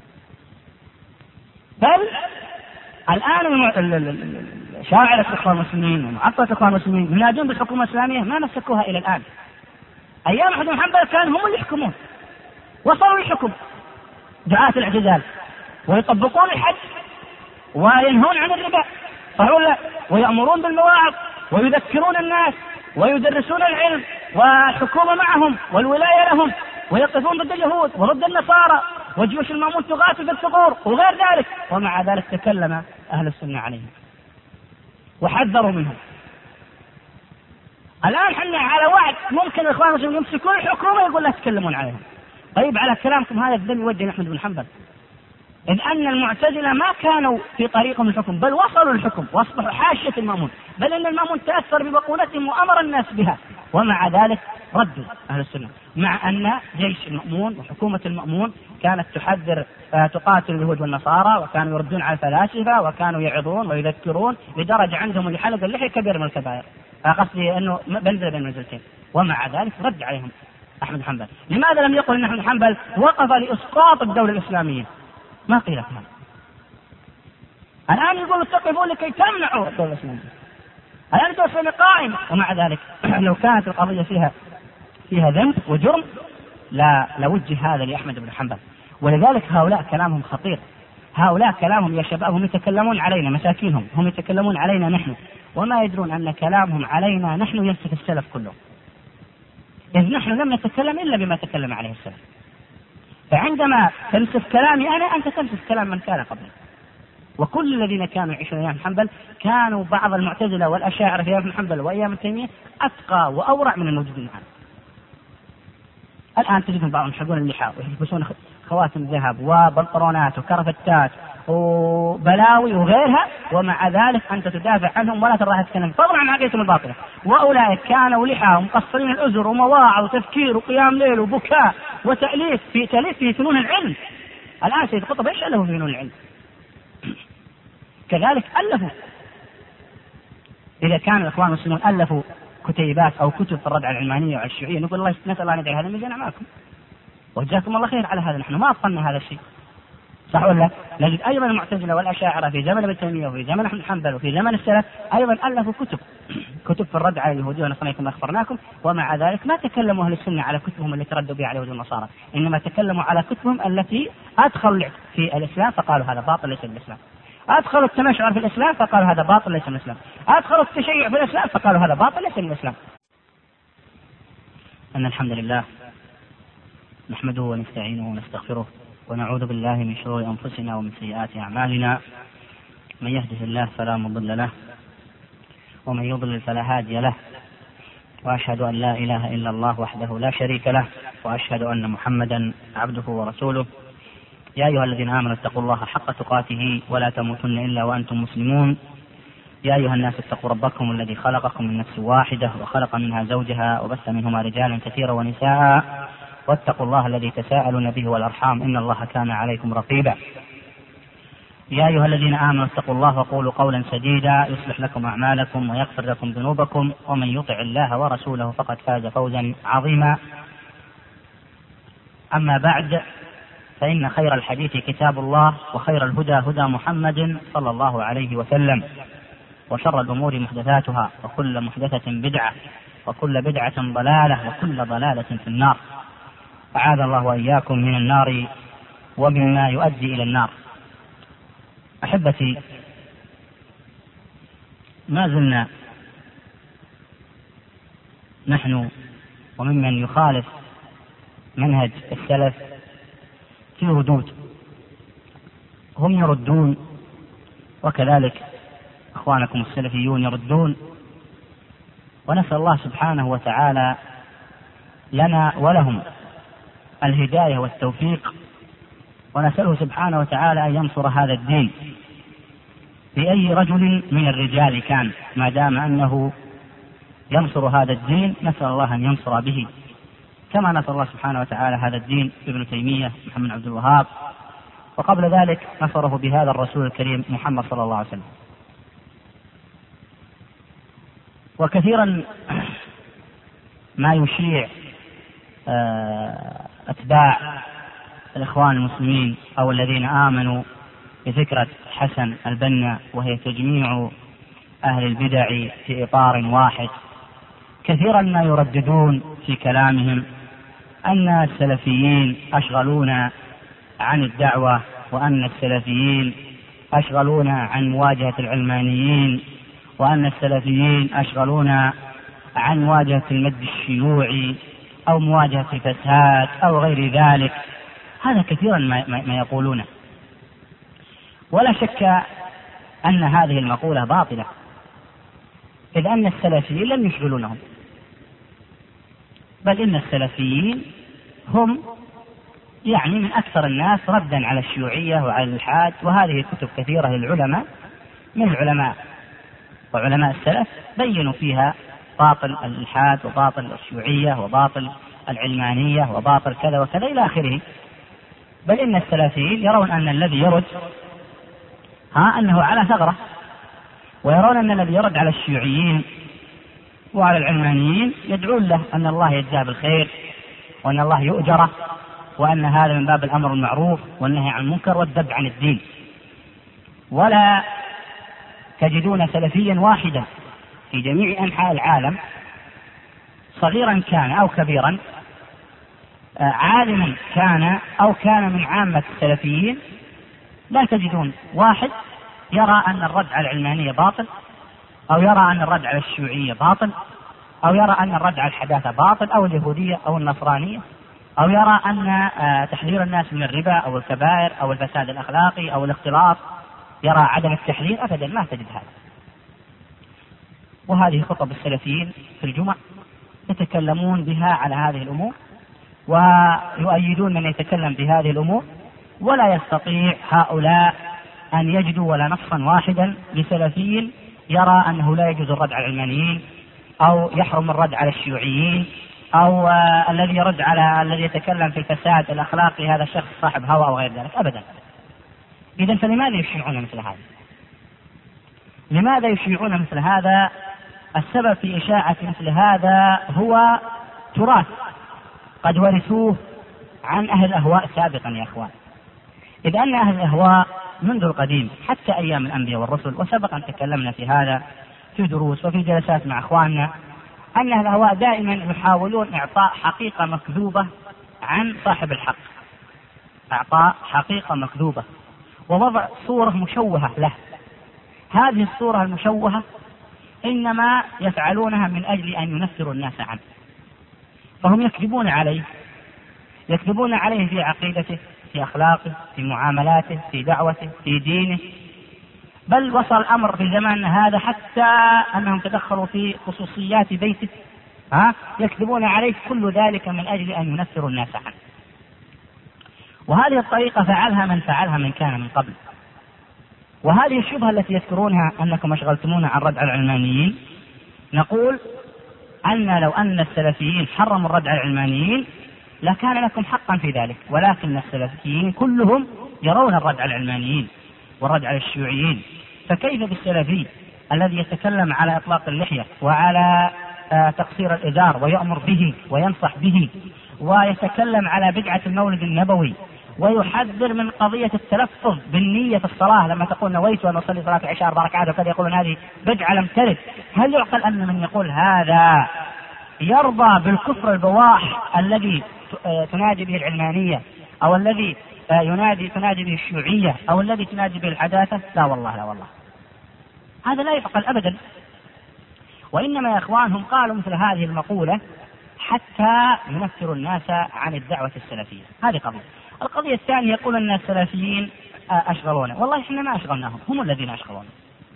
بل الآن شاعر الإخوان المسلمين ومعطلة الإخوان المسلمين ينادون بالحكومة الإسلامية ما مسكوها إلى الآن. أيام أحمد بن حنبل كانوا هم اللي يحكمون، وصلوا الحكم دعاة الاعتزال ويطبقون الحج وينهون عن الربا، ويأمرون بالمواعظ ويذكرون الناس ويدرسون العلم والحكومة معهم والولاية لهم، ويقفون ضد اليهود وضد النصارى وجيوش المأمون تقاتل في الثغور وغير ذلك. ومع ذلك تكلم أهل السنة عليهم وحذروا منهم. الآن حنا على وعد ممكن الإخوان المسلمين يمسكون الحكومة يقول لا تتكلمون عليهم. طيب على كلامكم هذا الذم يوجه أحمد بن حنبل، إذ أن المعتزلة ما كانوا في طريقهم الحكم بل وصلوا الحكم واصبحوا حاشية المأمون، بل إن المأمون تأثر بمقولتهم وأمر الناس بها، ومع ذلك ردوا أهل السنة، مع أن جيش المأمون وحكومة المأمون كانت تقاتل اليهود والنصارى، وكانوا يردون على الفلاسفة وكانوا يعظون ويذكرون لدرجة عندهم اللي حلق اللحية كبير من الكبائر، قصدي أنه بنزل بين منزلتين، ومع ذلك رد عليهم أحمد بن حنبل. لماذا لم يقل أن أحمد بن حنبل وقف لإسقاط الدولة الإسلامية؟ ما قيل هذا. الآن يقولوا تقفون لكي تمنعوا الدولة الإسلامية، الآن الدولة الإسلامية قائمة، ومع ذلك لو كانت القضية فيها ذنب وجرم لا لوجه هذا لأحمد بن حنبل. ولذلك هؤلاء كلامهم خطير، هؤلاء كلامهم يا شباب هم يتكلمون علينا مساكينهم، هم يتكلمون علينا نحن، وما يدرون أن كلامهم علينا نحن ينسف السلف كله، إذ نحن لم نتكلم إلا بما تكلم عليه السلف. فعندما تنسف كلامي أنا أنت تنسف كلام من كان قبلي. وكل الذين كانوا يعيشون أيام حنبل كانوا بعض المعتزلة والأشاعرة في أيام حنبل وأيام تيمية أتقى وأورع من الموجودين الآن. الآن تجدون بعضهم يحلقون اللحى ويلبسون خواتم ذهب وبنطلونات وكرفتات وبلاوي وغيرها، ومع ذلك أنت تدافع عنهم ولا ترى تتكلم فضلا عن عقيدتهم الباطلة. وأولئك كانوا لحى ومقصرين الأزر ومواعظ وتفكير وقيام ليل وبكاء وتأليف في فنون العلم. الآن سيد قطب إيش ألفوا في فنون العلم؟ كذلك ألفوا إذا كان الإخوان المسلمون ألفوا كتيبات أو كتب في الرد على العلمانية وعلى الشيوعية نقول الله نسأل الله أن يجعل هذا الميزان معكم وجزاكم الله خير على هذا. نحن ما أبطلنا هذا الشيء، صح ولا؟ نجد أيضا المعتزلة والأشاعرة في زمن ابن تيمية وفي زمن أحمد حنبل وفي زمن السلف أيضا ألفوا كتب في الرد على اليهود والنصارى كما أخبرناكم، ومع ذلك ما تكلموا أهل السنة على كتبهم التي ردوا بها على اليهود والنصارى، إنما تكلموا على كتبهم التي أدخلوا في الإسلام فقالوا هذا باطل ليس بالإسلام، أدخلوا التمشعر في الإسلام فقالوا هذا باطل ليس بالإسلام، أدخلوا التشيع في الإسلام فقالوا هذا باطل ليس بالإسلام. أن الحمد لله نحمده ونستعينه ونستغفره ونعوذ بالله من شرور أنفسنا ومن سيئات أعمالنا، من يهده الله فلا مضل له ومن يضلل فلا هادي له، وأشهد أن لا إله إلا الله وحده لا شريك له، وأشهد أن محمدا عبده ورسوله. يا أيها الذين آمنوا اتقوا الله حق تقاته ولا تموتن إلا وأنتم مسلمون. يا أيها الناس اتقوا ربكم الذي خلقكم من نفس واحدة وخلق منها زوجها وبث منهما رجالا كثيرا ونساء، واتقوا الله الذي تساءلون به والأرحام إن الله كان عليكم رقيبا. يا أيها الذين آمنوا اتقوا الله وقولوا قولا سديدا يصلح لكم أعمالكم ويغفر لكم ذنوبكم، ومن يطع الله ورسوله فقد فاز فوزا عظيما. أما بعد، فإن خير الحديث كتاب الله، وخير الهدى هدى محمد صلى الله عليه وسلم، وشر الأمور محدثاتها، وكل محدثة بدعة، وكل بدعة ضلالة، وكل ضلالة في النار. أعاذ الله وإياكم من النار ومما يؤدي إلى النار. أحبتي، ما زلنا نحن وممن يخالف منهج السلف في ردود، هم يردون وكذلك إخوانكم السلفيون يردون، ونسأل الله سبحانه وتعالى لنا ولهم الهداية والتوفيق، ونسأله سبحانه وتعالى أن ينصر هذا الدين بأي رجل من الرجال كان، ما دام أنه ينصر هذا الدين نسأل الله أن ينصر به، كما نصر الله سبحانه وتعالى هذا الدين ابن تيمية محمد عبد الوهاب، وقبل ذلك نصره بهذا الرسول الكريم محمد صلى الله عليه وسلم. وكثيرا ما يشيع أتباع الإخوان المسلمين أو الذين آمنوا بفكرة حسن البنا، وهي تجميع أهل البدع في إطار واحد، كثيرا ما يرددون في كلامهم أن السلفيين أشغلونا عن الدعوة، وأن السلفيين أشغلونا عن مواجهة العلمانيين، وأن السلفيين أشغلونا عن مواجهة المد الشيوعي أو مواجهة الفساد أو غير ذلك. هذا كثيرا ما يقولونه، ولا شك أن هذه المقولة باطلة، إذ أن السلفيين لم يشغلونهم، بل إن السلفيين هم من أكثر الناس ردا على الشيوعية وعلى الإلحاد، وهذه كتب كثيرة للعلماء من العلماء وعلماء السلف بينوا فيها باطل الإلحاد وباطل الشيوعية وباطل العلمانية وباطل كذا وكذا إلى آخره. بل إن السلفيين يرون أن الذي يرد أنه على ثغرة، ويرون أن الذي يرد على الشيوعيين وعلى العلمانيين يدعون له أن الله يجزاه بالخير وأن الله يؤجره، وأن هذا من باب الأمر المعروف والنهي عن المنكر والذب عن الدين. ولا تجدون سلفيا واحدا في جميع أنحاء العالم، صغيرا كان أو كبيرا، عالما كان أو كان من عامة السلفيين، لا تجدون واحد يرى أن الرد على العلمانية باطل، أو يرى أن الرد على الشيوعية باطل، أو يرى أن الرد على الحداثة باطل أو اليهودية أو النصرانية، أو يرى أن تحذير الناس من الربا أو الكبائر أو الفساد الأخلاقي أو الاختلاط يرى عدم التحذير. أبدا ما تجد هذا. وهذه خطب السلفيين في الجمع يتكلمون بها على هذه الأمور، ويؤيدون من يتكلم بهذه الأمور، ولا يستطيع هؤلاء أن يجدوا ولا نصا واحدا لسلفي يرى أنه لا يجوز الرد على العلمانيين أو يحرم الرد على الشيوعيين، أو الذي يتكلم في الفساد الأخلاقي هذا شخص صاحب هوى أو غير ذلك. أبدا. إذن فلماذا يشيعون مثل هذا؟ لماذا يشيعون مثل هذا السبب في إشاعة مثل هذا هو تراث قد ورثوه عن أهل الأهواء سابقا يا أخوان. إذ أن أهل الأهواء منذ القديم حتى أيام الأنبياء والرسل، وسبقا تكلمنا في هذا في دروس وفي جلسات مع أخواننا، أن أهل الأهواء دائما يحاولون إعطاء حقيقة مكذوبة عن صاحب الحق، إعطاء حقيقة مكذوبة ووضع صورة مشوهة له. هذه الصورة المشوهة إنما يفعلونها من أجل أن ينفروا الناس عنه، فهم يكذبون عليه، يكذبون عليه في عقيدته، في أخلاقه، في معاملاته، في دعوته، في دينه. بل وصل الأمر في زماننا هذا حتى أنهم تدخلوا في خصوصيات بيته، يكذبون عليه، كل ذلك من أجل أن ينفروا الناس عنه. وهذه الطريقة فعلها من فعلها من كان من قبل. وهذه الشبهة التي يذكرونها أنكم أشغلتمونا عن ردع العلمانيين، نقول أن لو أن السلفيين حرموا الردع العلمانيين لكان لكم حقا في ذلك، ولكن السلفيين كلهم يرون الردع العلمانيين والردع الشيوعيين، فكيف بالسلفي الذي يتكلم على إطلاق اللحية وعلى تقصير الإزار ويأمر به وينصح به، ويتكلم على بدعة المولد النبوي، ويحذر من قضية التلفظ بالنية في الصلاة لما تقول نويت أن أصلي صلاة العشاء 4 ركعات وكذا، يقولون هذه بدعة لم ترد. هل يعقل أن من يقول هذا يرضى بالكفر البواح الذي تنادي به العلمانية، أو الذي تنادي به الشيوعية، أو الذي تنادي به الحداثة؟ لا والله، لا والله، هذا لا يعقل أبدا. وإنما يا إخوانهم قالوا مثل هذه المقولة حتى ينفروا الناس عن الدعوة السلفية. هذه قضية. القضية الثانية يقول أن السلفيين أشغلونا. والله إحنا ما أشغلناهم، هم الذين أشغلونا،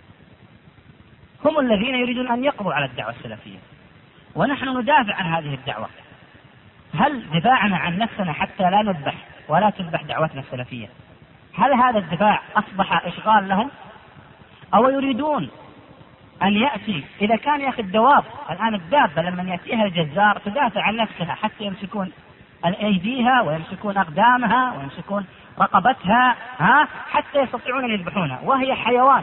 هم الذين يريدون أن يقضوا على الدعوة السلفية، ونحن ندافع عن هذه الدعوة. هل دفاعنا عن نفسنا حتى لا نذبح ولا تذبح دعوتنا السلفية، هل هذا الدفاع أصبح إشغال لهم؟ أو يريدون أن يأتي، إذا كان يأخذ الدواب الآن، الدابة لما يأتيها الجزار تدافع عن نفسها حتى يمسكون أيديها ويمسكون أقدامها ويمسكون رقبتها، حتى يستطيعون أن يذبحونها وهي حيوان.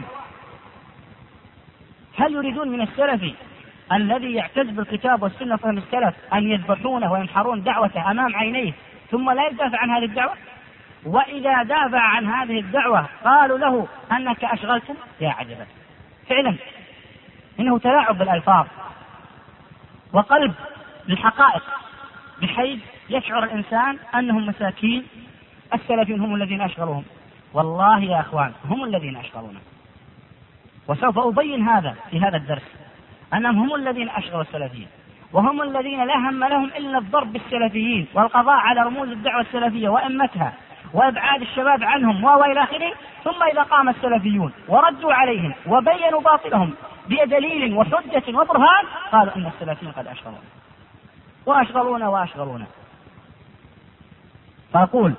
هل يريدون من السلفي الذي يعتز بالكتاب والسنة فهم السلف أن يذبحونه وينحرون دعوته أمام عينيه ثم لا يدافع عن هذه الدعوة؟ وإذا دافع عن هذه الدعوة قالوا له أنك أشغلتم. يا عجبا، فعلا إنه تلاعب بالألفاظ وقلب للحقائق، بحيث يشعر الإنسان أنهم مساكين، السلفيين هم الذين أشغلوهم. والله يا أخوان هم الذين أشغلونا، وسوف أبين هذا في هذا الدرس، أنهم هم الذين أشغلوا السلفيين، وهم الذين لا هم لهم إلا الضرب بالسلفيين والقضاء على رموز الدعوة السلفية وأئمتها وإبعاد الشباب عنهم وإلى آخره. ثم إذا قام السلفيون وردوا عليهم وبينوا باطلهم بدليل وحجة وبرهان قالوا إن السلفيين قد أشغلونا. فأقول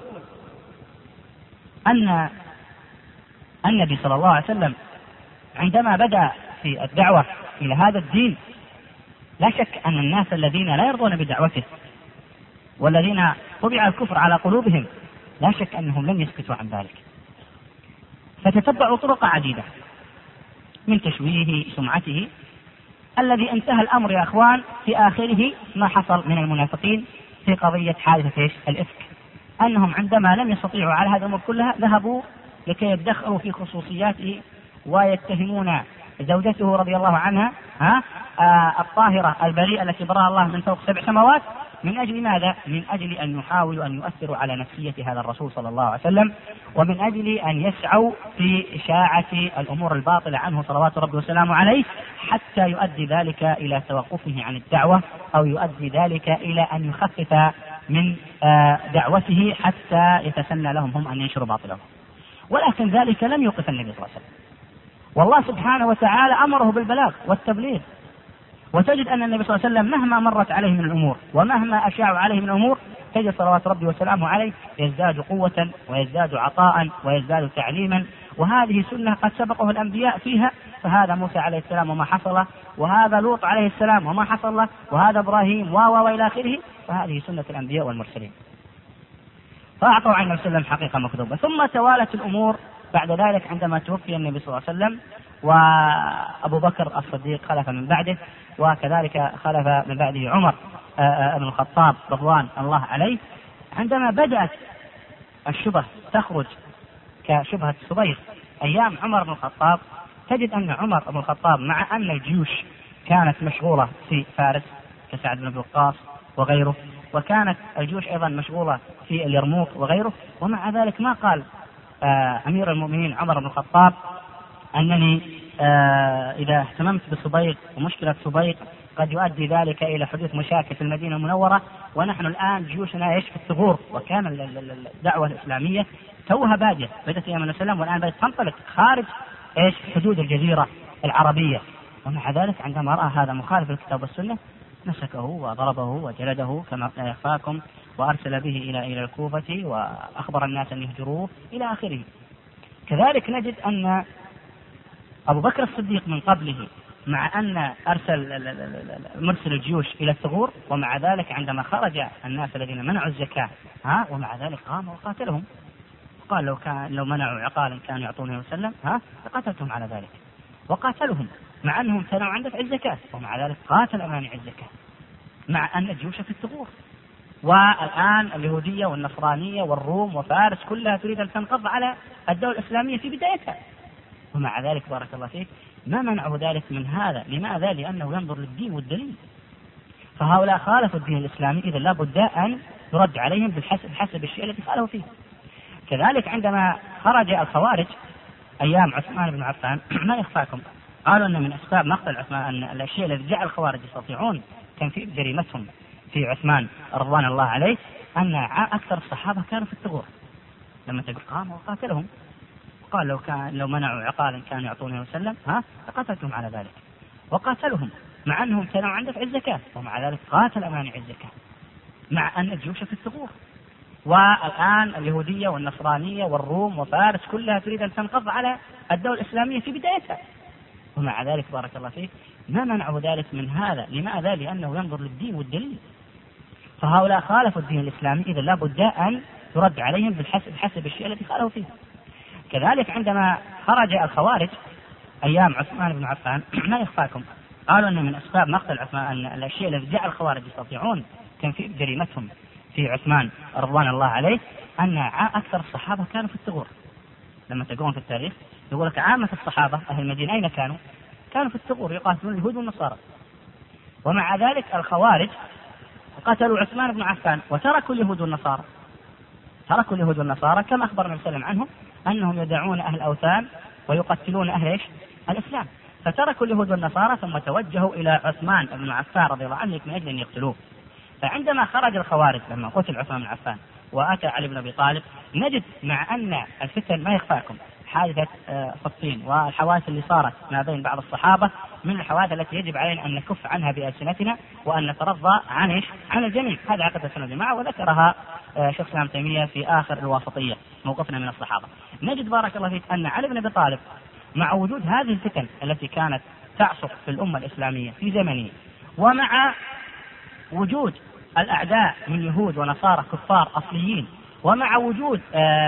أن النبي صلى الله عليه وسلم عندما بدأ في الدعوة إلى هذا الدين، لا شك أن الناس الذين لا يرضون بدعوته والذين طبع الكفر على قلوبهم لا شك أنهم لم يسكتوا عن ذلك، فتتبعوا طرق عديدة من تشويه سمعته، الذي انتهى الأمر يا أخوان في آخره ما حصل من المنافقين في قضية حادثة الإفك، أنهم عندما لم يستطيعوا على هذا الأمر كلها ذهبوا لكي يدخلوا في خصوصياته ويتهمون زوجته رضي الله عنها الطاهرة البريئة التي براها الله من فوق 7 سماوات. من أجل ماذا؟ من أجل أن يحاولوا أن يؤثروا على نفسية هذا الرسول صلى الله عليه وسلم، ومن أجل أن يسعوا في إشاعة الأمور الباطلة عنه صلوات ربي وسلامه عليه، حتى يؤدي ذلك إلى توقفه عن الدعوة، أو يؤدي ذلك إلى أن يخفف من دعوته حتى يتسنى لهم هم أن ينشروا باطلهم. ولكن ذلك لم يوقف النبي صلى الله عليه وسلم، والله سبحانه وتعالى أمره بالبلاغ والتبليغ. وتجد أن النبي صلى الله عليه وسلم مهما مرت عليه من الأمور ومهما أشاعوا عليه من الأمور تجد صلوات ربي وسلامه عليه يزداد قوة ويزداد عطاء ويزداد تعليما. وهذه سنة قد سبقه الأنبياء فيها، فهذا موسى عليه السلام وما حصل، وهذا لوط عليه السلام وما حصل، وهذا إبراهيم وإلى آخره، فهذه سنة الأنبياء والمرسلين. فأعطوا عن النبي صلى الله عليه وسلم حقيقة مكذوبة. ثم توالت الأمور بعد ذلك عندما توفي النبي صلى الله عليه وسلم وأبو بكر الصديق خلف من بعده، وكذلك خلف من بعده عمر بن الخطاب رضوان الله عليه، عندما بدأت الشبه تخرج كشبهة صبيغ أيام عمر بن الخطاب، تجد أن عمر بن الخطاب مع أن الجيوش كانت مشغولة في فارس كسعد بن أبي وقاص وغيره، وكانت الجيوش أيضا مشغولة في اليرموك وغيره، ومع ذلك ما قال أمير المؤمنين عمر بن الخطاب أنني إذا اهتممت بصبيغ ومشكلة صبيغ قد يؤدي ذلك إلى حدوث مشاكل في المدينة المنورة، ونحن الآن جيوشنا في الثغور، وكان الدعوة الإسلامية توها بادية، بدأت أيام النبي صلى الله عليه وسلم والآن بدأت تنطلق خارج حدود الجزيرة العربية. ومع ذلك عندما رأى هذا مخالف للكتاب والسنة مسكه وضربه وجلده كما لا يخفاكم، وأرسل به إلى الكوفة وأخبر الناس أن يهجروه إلى آخره. كذلك نجد أن أبو بكر الصديق من قبله مع أن أرسل مرسل الجيوش إلى الثغور، ومع ذلك عندما خرج الناس الذين منعوا الزكاة ومع ذلك قام وقاتلهم، قال لو منعوا عقالا كانوا يعطونه وسلم لقتلتهم على ذلك، وقاتلهم مع أنهم امتنعوا عن دفع الزكاة، ومع ذلك قاتل مانع الزكاة مع أن الجيوش في الثغور. والآن اليهودية والنصرانية والروم وفارس كلها تريد أن تنقض على الدولة الإسلامية في بدايتها، ومع ذلك بارك الله فيك ما منعه ذلك من هذا. لماذا؟ لأنه ينظر للدين والدليل. فهؤلاء خالفوا الدين الإسلامي، إذا لا بد أن يرد عليهم بحسب الشيء الذي خالفوا فيه. كذلك عندما خرج الخوارج أيام عثمان بن عفان ما يخفاكم قالوا أن من أسباب مقتل عثمان أن الشيء الذي جعل الخوارج يستطيعون كان في جريمتهم في عثمان رضوان الله عليه أن أكثر الصحابة كانوا في الثغور. لما تقول قاموا وقاتلهم، قال لو منعوا عقالا كانوا يعطونه وسلم فقتلتهم على ذلك، وقاتلهم مع أنهم امتنعوا عن دفع الزكاة، ومع ذلك قاتل مانع الزكاة مع أن الجيوش في الثغور. والآن اليهودية والنصرانية والروم وفارس كلها تريد أن تنقض على الدولة الإسلامية في بدايتها، ومع ذلك بارك الله فيك ما منعه ذلك من هذا. لماذا؟ لأنه ينظر للدين والدليل. فهؤلاء خالفوا الدين الإسلامي، إذا لا بد أن يرد عليهم بحسب الشيء الذي خالفوا فيه. كذلك عندما خرج الخوارج أيام عثمان بن عفان ما يخفاكم قالوا أن من أسباب مقتل عثمان أن الشيء الذي جعل الخوارج يستطيعون كان في جريمتهم في عثمان رضوان الله عليه أن أكثر الصحابة كانوا في الثغور. لما تقرون في التاريخ يقول لك عامة الصحابة أهل المدينة أين كانوا في الثغور يقاتلون اليهود والنصارى، ومع ذلك الخوارج قتلوا عثمان بن عفان وتركوا اليهود والنصارى كما أخبر النبي صلى الله عليه وسلم عنهم أنهم يدعون أهل الأوثان ويقتلون أهل الإسلام، فتركوا اليهود والنصارى ثم توجهوا إلى عثمان بن عفان رضي الله عنه من أجل أن يقتلوه. فعندما خرج الخوارج لما قتل عثمان بن عفان وأتى علي بن أبي طالب، نجد مع أن الفتن ما يخفاكم حادثة فلسطين والحوادث اللي صارت ما بين بعض الصحابة من الحوادث التي يجب علينا أن نكف عنها بألسنتنا وأن نترضى عن الجميع. هذا عقد السنة الجماعة، وذكرها شيخ الإسلام ابن تيمية في آخر الواسطية موقفنا من الصحابة. نجد بارك الله فيك أن علي بن أبي طالب مع وجود هذه الفتن التي كانت تعصف في الأمة الإسلامية في زمنه، ومع وجود الأعداء من يهود ونصارى كفار أصليين، ومع وجود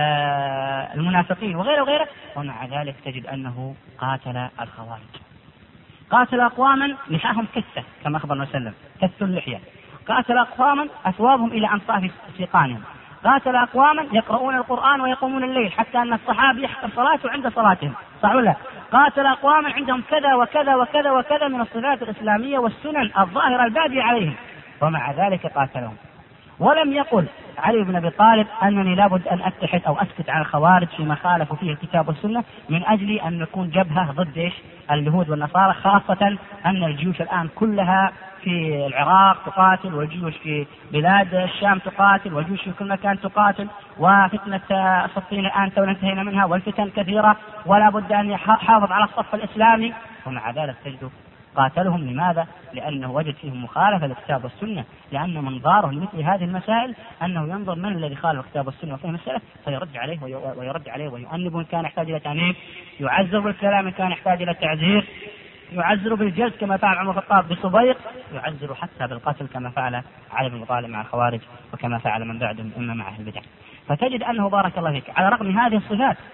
المنافقين وغيره، ومع ذلك تجد أنه قاتل الخوارج. قاتل أقواما لحاهم كثة كما أخبر النبي صلى الله عليه وسلم، كث اللحية. قاتل أقواما أثوابهم إلى أنصاف سيقانهم. قاتل أقواما يقرؤون القرآن ويقومون الليل حتى أن الصحابي يحقر صلاته عند صلاتهم، صح ولا؟ قاتل أقواما عندهم كذا وكذا وكذا وكذا من الصفات الإسلامية والسنن الظاهرة البادية عليهم، ومع ذلك قاتلهم. ولم يقل علي بن أبي طالب أنني لابد أن أتحد أو أسكت عن الخوارج فيما خالفوا فيه الكتاب والسنة من أجل أن نكون جبهة ضد اليهود والنصارى، خاصة أن الجيوش الآن كلها في العراق تقاتل، والجيوش في بلاد الشام تقاتل، والجيوش في كل مكان تقاتل، وفتنة فلسطين الآن تونا انتهينا منها، والفتن كثيرة ولا بد أن يحافظ على الصف الإسلامي، ومع ذلك تجد قاتلهم. لماذا؟ لأنه وجد فيهم مخالفة للكتاب والسنة، لأن منظاره لمثل هذه المسائل أنه ينظر من الذي خالف الكتاب والسنة وفهم السلف فيرد عليه ويؤنب إن كان يحتاج إلى تأنيب، يعذر بالكلام إن كان يحتاج إلى تعذير، يعذر بالجلد كما فعل عمر بن الخطاب بصبيغ، يعذر حتى بالقتل كما فعل علي بن أبي طالب مع الخوارج وكما فعل من بعدهم إما مع أهل البدع. فتجد أنه بارك الله فيك على رغم هذه الصفات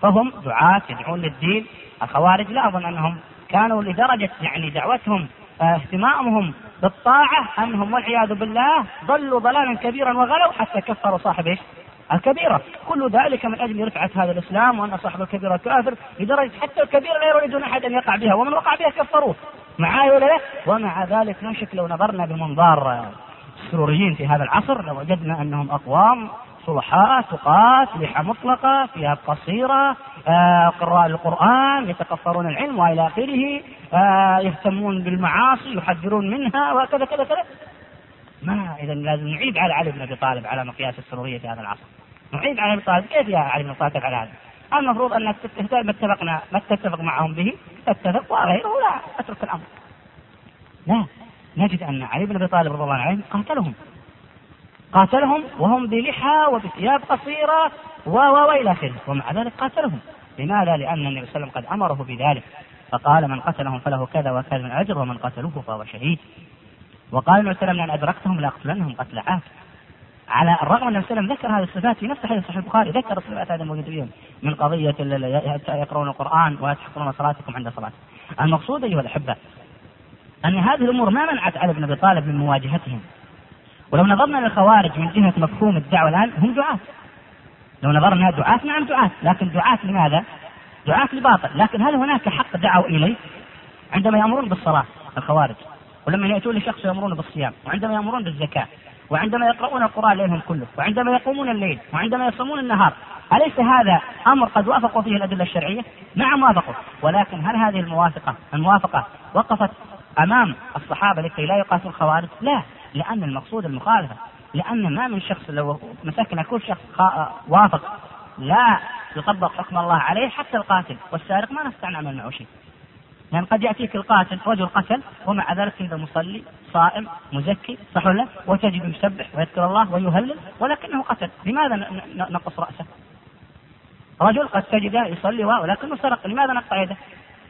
فهم دعاة يدعون للدين. الخوارج لا أظن أنهم كانوا لدرجة يعني دعوتهم اهتمامهم بالطاعة أنهم والعياذ بالله ضلوا ضلالا كبيرا وغلوا حتى كفروا صاحب الكبيرة. كل ذلك من أجل رفعة هذا الإسلام وأن صاحب الكبيرة كافر، لدرجة حتى الكبيرة لا يريدون أحد أن يقع بها، ومن وقع بها كفروه معاي ولا لا. ومع ذلك نشك لو نظرنا بمنظار السروريين في هذا العصر لوجدنا أنهم أقوام صلحاء تقات لحى مطلقة ثياب قصيرة، قراء القرآن، يتكفرون العلم وإلى آخره، يهتمون بالمعاصي يحذرون منها وكذا كذا كذا. ما إذا لازم نعيب على علي بن أبي طالب على مقياس السرورية في هذا العصر، نعيب على أبي طالب. كيف يا علي بن أبي طالب على هذا؟ المفروض أنك ما تتفق معهم به تتفق، وغيره لا أترك الأمر. لا، نجد أن علي بن أبي طالب رضي الله عنه قاتلهم وهم بلحى وبثياب قصيرة وإلى آخره، ومع ذلك قاتلهم. لماذا؟ لأن النبي صلى الله عليه وسلم قد أمره بذلك، فقال من قتلهم فله كذا وكذا من أجر ومن قتلوه فهو شهيد. وقال النبي صلى الله عليه وسلم: أن أدركتهم لأقتلنهم قتل عاد. على الرغم أن النبي صلى الله عليه وسلم ذكر هذه الصفات في نفس حديث صحيح البخاري، ذكر الصفات هذه الموجودة من قضية يقرؤون القرآن ويتحققون صلاتكم عند صلاتهم. المقصود أيها الأحبة أن هذه الأمور ما منعت علي بن أبي طالب من مواجهتهم. ولو نظرنا للخوارج من جهة مفهوم الدعوة الآن هم دعاة، لو نظرنا دعاة نعم دعاة، لكن دعاة لماذا؟ دعاة لباطل. لكن هل هناك حق دعوا إليه؟ عندما يأمرون بالصلاة الخوارج، ولما يأتون لشخص يأمرون بالصيام، وعندما يأمرون بالزكاة، وعندما يقرؤون القرآن ليلهم كله، وعندما يقومون الليل، وعندما يصومون النهار، أليس هذا أمر قد وافقوا فيه الأدلة الشرعية؟ نعم وافقوا. ولكن هل هذه الموافقة وقفت أمام الصحابة لكي لا يقاسوا الخوارج؟ لا، لأن المقصود المخالفة. لأن ما من شخص لو مسكنا كل شخص وافق لا يطبق حكم الله عليه، حتى القاتل والسارق ما نستطيع نعمل معه شيء. يعني قد يأتيك القاتل رجل قتل ومع ذلك تجد مصلي صائم مزكي صح ولا، وتجد يسبح ويذكر الله ويهلل، ولكنه قتل. لماذا نقص رأسه؟ رجل قد تجده يصلي ولكنه سرق، لماذا نقطع يده؟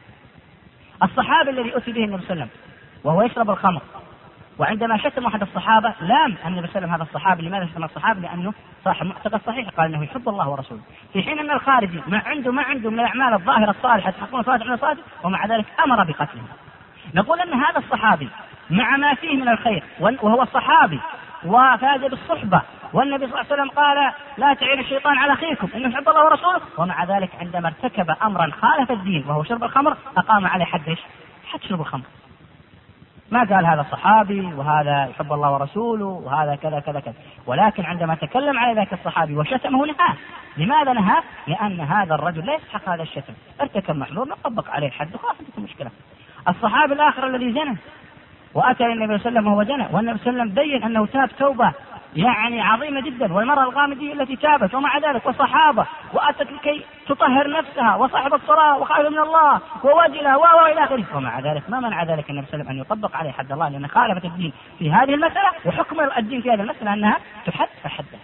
الصحابي الذي أتي به النبي صلى الله عليه وسلم وهو يشرب الخمر، وعندما شتم أحد الصحابة لام النبي صلى الله عليه وسلم هذا الصحابي. لماذا شتم الصحابي؟ لأنه صاحب معتقد صحيح، قال إنه يحب الله ورسوله، في حين أن الخارجي ما عنده من الأعمال الظاهرة الصالحة تحققون صلاة على صلاته، ومع ذلك أمر بقتله. نقول أن هذا الصحابي مع ما فيه من الخير وهو صحابي وفاز بالصحبة، والنبي صلى الله عليه وسلم قال لا تعين الشيطان على أخيكم إنه يحب الله ورسوله، ومع ذلك عندما ارتكب أمرا خالف الدين وهو شرب الخمر أقام عليه حد شرب الخمر. ما قال هذا صحابي وهذا يحب الله ورسوله وهذا كذا كذا كذا، ولكن عندما تكلم على ذاك الصحابي وشتمه نهاه. لماذا نهاه؟ لأن هذا الرجل لا يستحق هذا الشتم، ارتكب محظور نطبق عليه الحد وخافت المشكلة. الصحابي الآخر الذي زنى وأتى النبي صلى الله عليه وسلم وهو زنى، والنبي صلى الله عليه وسلم بين أنه تاب توبة يعني عظيمة جدا، والمرأة الغامدية التي تابت ومع ذلك وصحابة وأتت لكي تطهر نفسها وصاحب الصلاة وخائف من الله ووجلها وإلى آخره، ومع ذلك ما منع ذلك النبي صلى الله عليه وسلم أن يطبق عليه حد الله، لأن خالفت الدين في هذه المسألة، وحكم الدين في هذه المسألة أنها تحد فحدها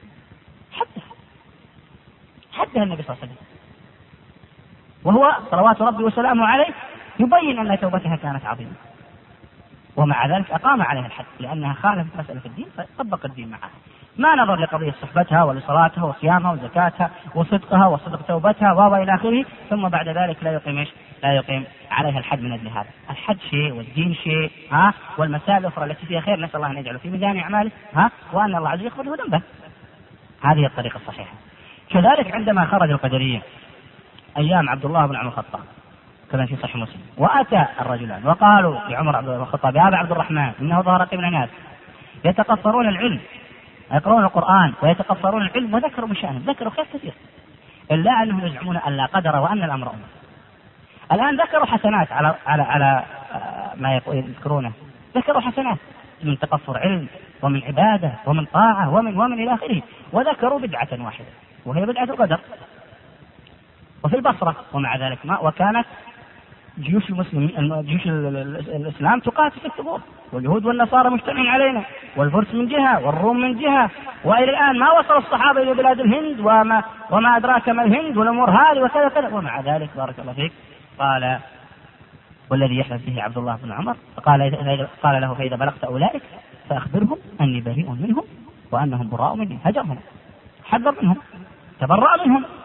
النبي صلى الله عليه وسلم، وهو صلوات ربي وسلامه عليه يبين أن توبتها كانت عظيمة، ومع ذلك أقام عليها الحد لأنها خالفت مسألة الدين فطبق الدين معها. ما نظر لقضية صحبتها ولصلاتها وصيامها وزكاتها وصدقها وصدق توبتها وإلى آخره، ثم بعد ذلك لا يقيم عليها الحد من أجل هذا. الحد شيء والدين شيء، والمسائل الأخرى التي فيها خير نسأل الله أن يجعله في ميزان أعماله، وأن الله عز وجل يغفر له ذنبه. هذه الطريقة الصحيحة. كذلك عندما خرج القدرية أيام عبد الله بن عمر الخطاب كما في صحيح مسلم، وأتى الرجلان وقالوا لعمر بن الخطاب يا أبا عبد الرحمن إنه ظهر قبل ناس يتقصرون العلم يقرؤون القرآن ويتقصرون العلم، وذكروا من شأنهم، ذكروا خير كثير، إلا أنهم يزعمون أن لا قدر وأن الأمر أمر. الآن ذكروا حسنات على ما يذكرونه، ذكروا حسنات من تقصر علم ومن عبادة ومن طاعة ومن إلى آخره، وذكروا بدعة واحدة وهي بدعة القدر. وفي البصرة ومع ذلك وكانت جيوش الإسلام تقاتل في الثبور، واليهود والنصارى مجتمعين علينا، والفرس من جهة والروم من جهة، وإلى الآن ما وصل الصحابة إلى بلاد الهند وما أدراك ما الهند والأمور هذه وكذا كذا، ومع ذلك بارك الله فيك قال والذي يحلف به عبد الله بن عمر قال له فإذا بلغت أولئك فأخبرهم أني بريء منهم وأنهم براء مني. هجرهم، حذر منهم، تبرأ منهم،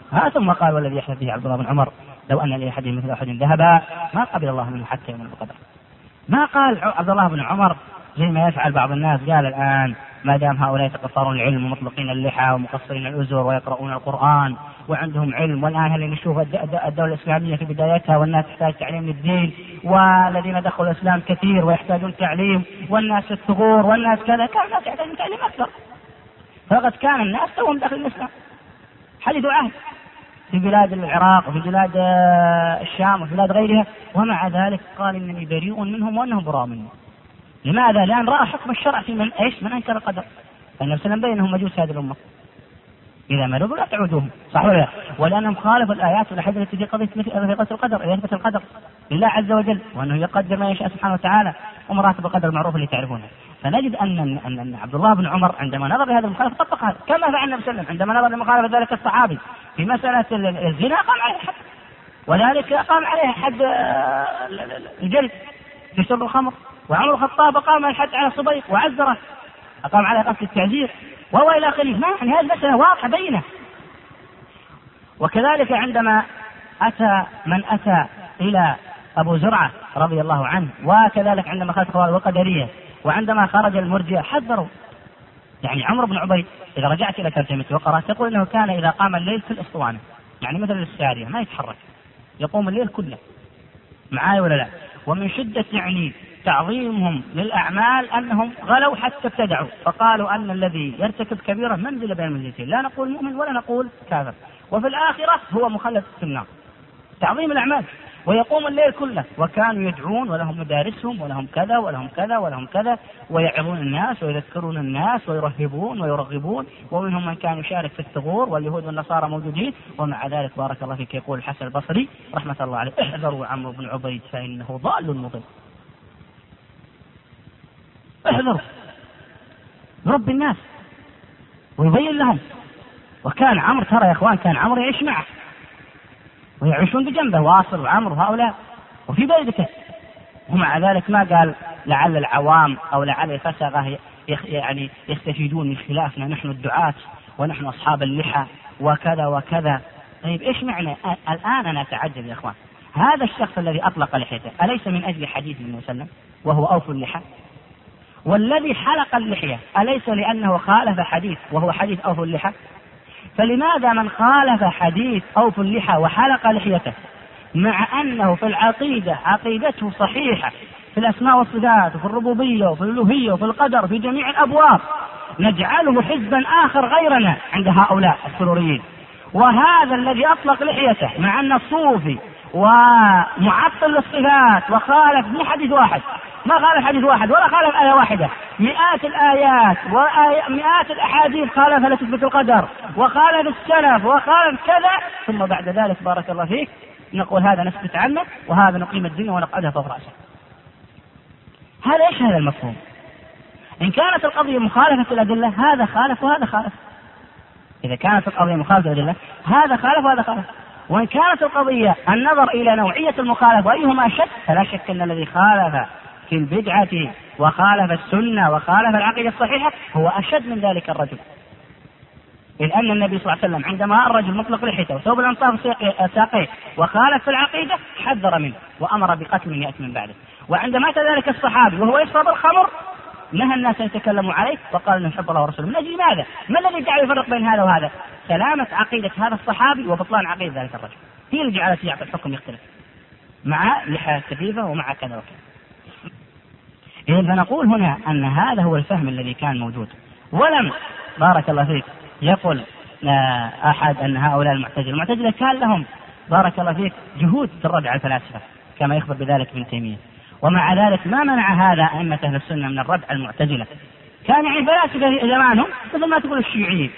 ثم قال والذي يحلف به عبد الله بن عمر لو أن لأحد مثل أحد ذهبا ما قبل الله منه حتى يوم القدر. ما قال عبد الله بن عمر زي ما يفعل بعض الناس، قال الآن ما دام هؤلاء يتقصرون العلم ومطلقين اللحى ومقصرين الأزر ويقرؤون القرآن وعندهم علم، والآن هل نشوف الدولة الإسلامية في بدايتها والناس تحتاج تعليم الدين، والذين دخلوا الإسلام كثير ويحتاجون تعليم، والناس الثغور والناس كذا، كان الناس يحتاجون تعليم أكثر. فقد كان الناس توهم داخل الإسلام حديث عهد في بلاد العراق وفي بلاد الشام وفي بلاد غيرها، ومع ذلك قال إنني بريء منهم وأنهم براء مني. لماذا؟ لأن رأى حكم الشرع في من أنكر القدر. فالنبي صلى الله عليه وسلم بين أنهم مجوس هذه الأمة، إذا مرضوا لا تعودوهم، صح ولا لا؟ ولأنهم خالفوا الآيات والأحاديث التي في قضية القدر، يثبت القدر لله عز وجل وأنه يقدر ما يشاء سبحانه وتعالى، ومراتب القدر المعروف اللي تعرفونها. فنجد أن عبد الله بن عمر عندما نظر لهذا المخالفة طبق هذا، كما فعل النبي صلى الله عليه وسلم عندما نظر لمخالفة ذلك الصحابي في مسألة الزنا قام عليه حد، وذلك قام عليه حد الجلد في شرب الخمر. وعمر الخطاب قام الحد على الصبيح وعزره، أقام عليه قصد التعزير وهو إلى آخره. ما يعني هذه المسألة واضحة بينة. وكذلك عندما أتى من أتى إلى أبو زرعة رضي الله عنه، وكذلك عندما خرج الخوارج والقدرية، وعندما خرج المرجئة حذروا. يعني عمرو بن عبيد إذا رجعت إلى ترجمته وقرأت تقول أنه كان إذا قام الليل في الأسطوانة، يعني مثل السارية ما يتحرك، يقوم الليل كله. معاي ولا لا؟ ومن شدة يعني تعظيمهم للأعمال أنهم غلوا حتى ابتدعوا، فقالوا أن الذي يرتكب كبيرة منزل بين المنزلتين، لا نقول مؤمن ولا نقول كافر، وفي الآخرة هو مخلد في النار. تعظيم الأعمال. ويقوم الليل كله، وكانوا يدعون ولهم مدارسهم ولهم كذا ولهم كذا ولهم كذا، ويعظون الناس ويذكرون الناس ويرهبون ويرغبون، ومنهم من كان يشارك في الثغور، واليهود والنصارى موجودين. ومع ذلك بارك الله فيك يقول الحسن البصري رحمة الله عليه: احذروا عمرو بن عبيد فإنه ضال مضل. احذروا رب الناس ويبين لهم. وكان عمرو ترى يا اخوان، كان عمرو يعيش معه ويعيشون بجنبه، واصل وعمرو وهؤلاء وفي بيته، ومع ذلك ما قال لعل العوام او لعل الفسقه يعني يستفيدون من خلافنا نحن الدعاة ونحن اصحاب اللحى وكذا وكذا. طيب ايش معنى الان؟ انا اتعجب يا اخوان، هذا الشخص الذي اطلق لحيته اليس من اجل حديث النبي صلى الله عليه وسلم وهو اوف اللحى؟ والذي حلق اللحية أليس لأنه خالف حديث وهو حديث أوف اللحى؟ فلماذا من خالف حديث أوف اللحى وحلق لحيته مع أنه في العقيدة عقيدته صحيحة في الأسماء والصفات وفي الربوبية وفي الألوهية وفي القدر في جميع الأبواب، نجعله حزبا آخر غيرنا عند هؤلاء السروريين؟ وهذا الذي أطلق لحيته مع أنه صوفي ومعطل للصفات وخالف مو حديث واحد، ما خالف حديث واحد ولا خالف آية واحدة، مئات الآيات ومئات الأحاديث خالفها لتثبت القدر، وخالف السلف وخالف كذا، ثم بعد ذلك بارك الله فيك نقول هذا نسكت عنه وهذا نقيم الدنيا ونقعدها فوق رأسه. هذا ايش هذا المفهوم؟ إن كانت القضية مخالفة الأدلة هذا خالف وهذا خالف، إذا كانت القضية مخالفة الأدلة هذا خالف وهذا خالف، وإن كانت القضية النظر إلى نوعية المخالف وأيهما أشد، فلا شك أن الذي خالف في البدعة وخالف السنة وخالف العقيدة الصحيحة هو أشد من ذلك الرجل. إذ أن النبي صلى الله عليه وسلم عندما الرجل مطلق لحيته وثوب الأنصاف ساقيه وخالف في العقيدة حذر منه وأمر بقتل من يأتي من بعده. وعندما أتى ذلك الصحابي وهو يشرب الخمر نهى الناس أن يتكلموا عليه وقال أنه يحب الله ورسوله. من أجل ماذا؟ ما الذي جعل يفرق بين هذا وهذا؟ سلامة عقيدة هذا الصحابي وبطلان عقيدة ذلك الرجل هي اللي جعلت يعطي الحكم يختلف مع لحية خفيفة ومع كذا وكذا. إذن فنقول هنا أن هذا هو الفهم الذي كان موجود. ولم بارك الله فيك يقول أحد أن هؤلاء المعتزلة كان لهم بارك الله فيك جهود في الرد على الفلاسفة كما يخبر بذلك ابن تيمية، ومع ذلك ما منع هذا أئمة أهل السنة من الرد على المعتزلة. كان يعني الفلاسفة زمانهم مثل ما تقول الشيوعيين،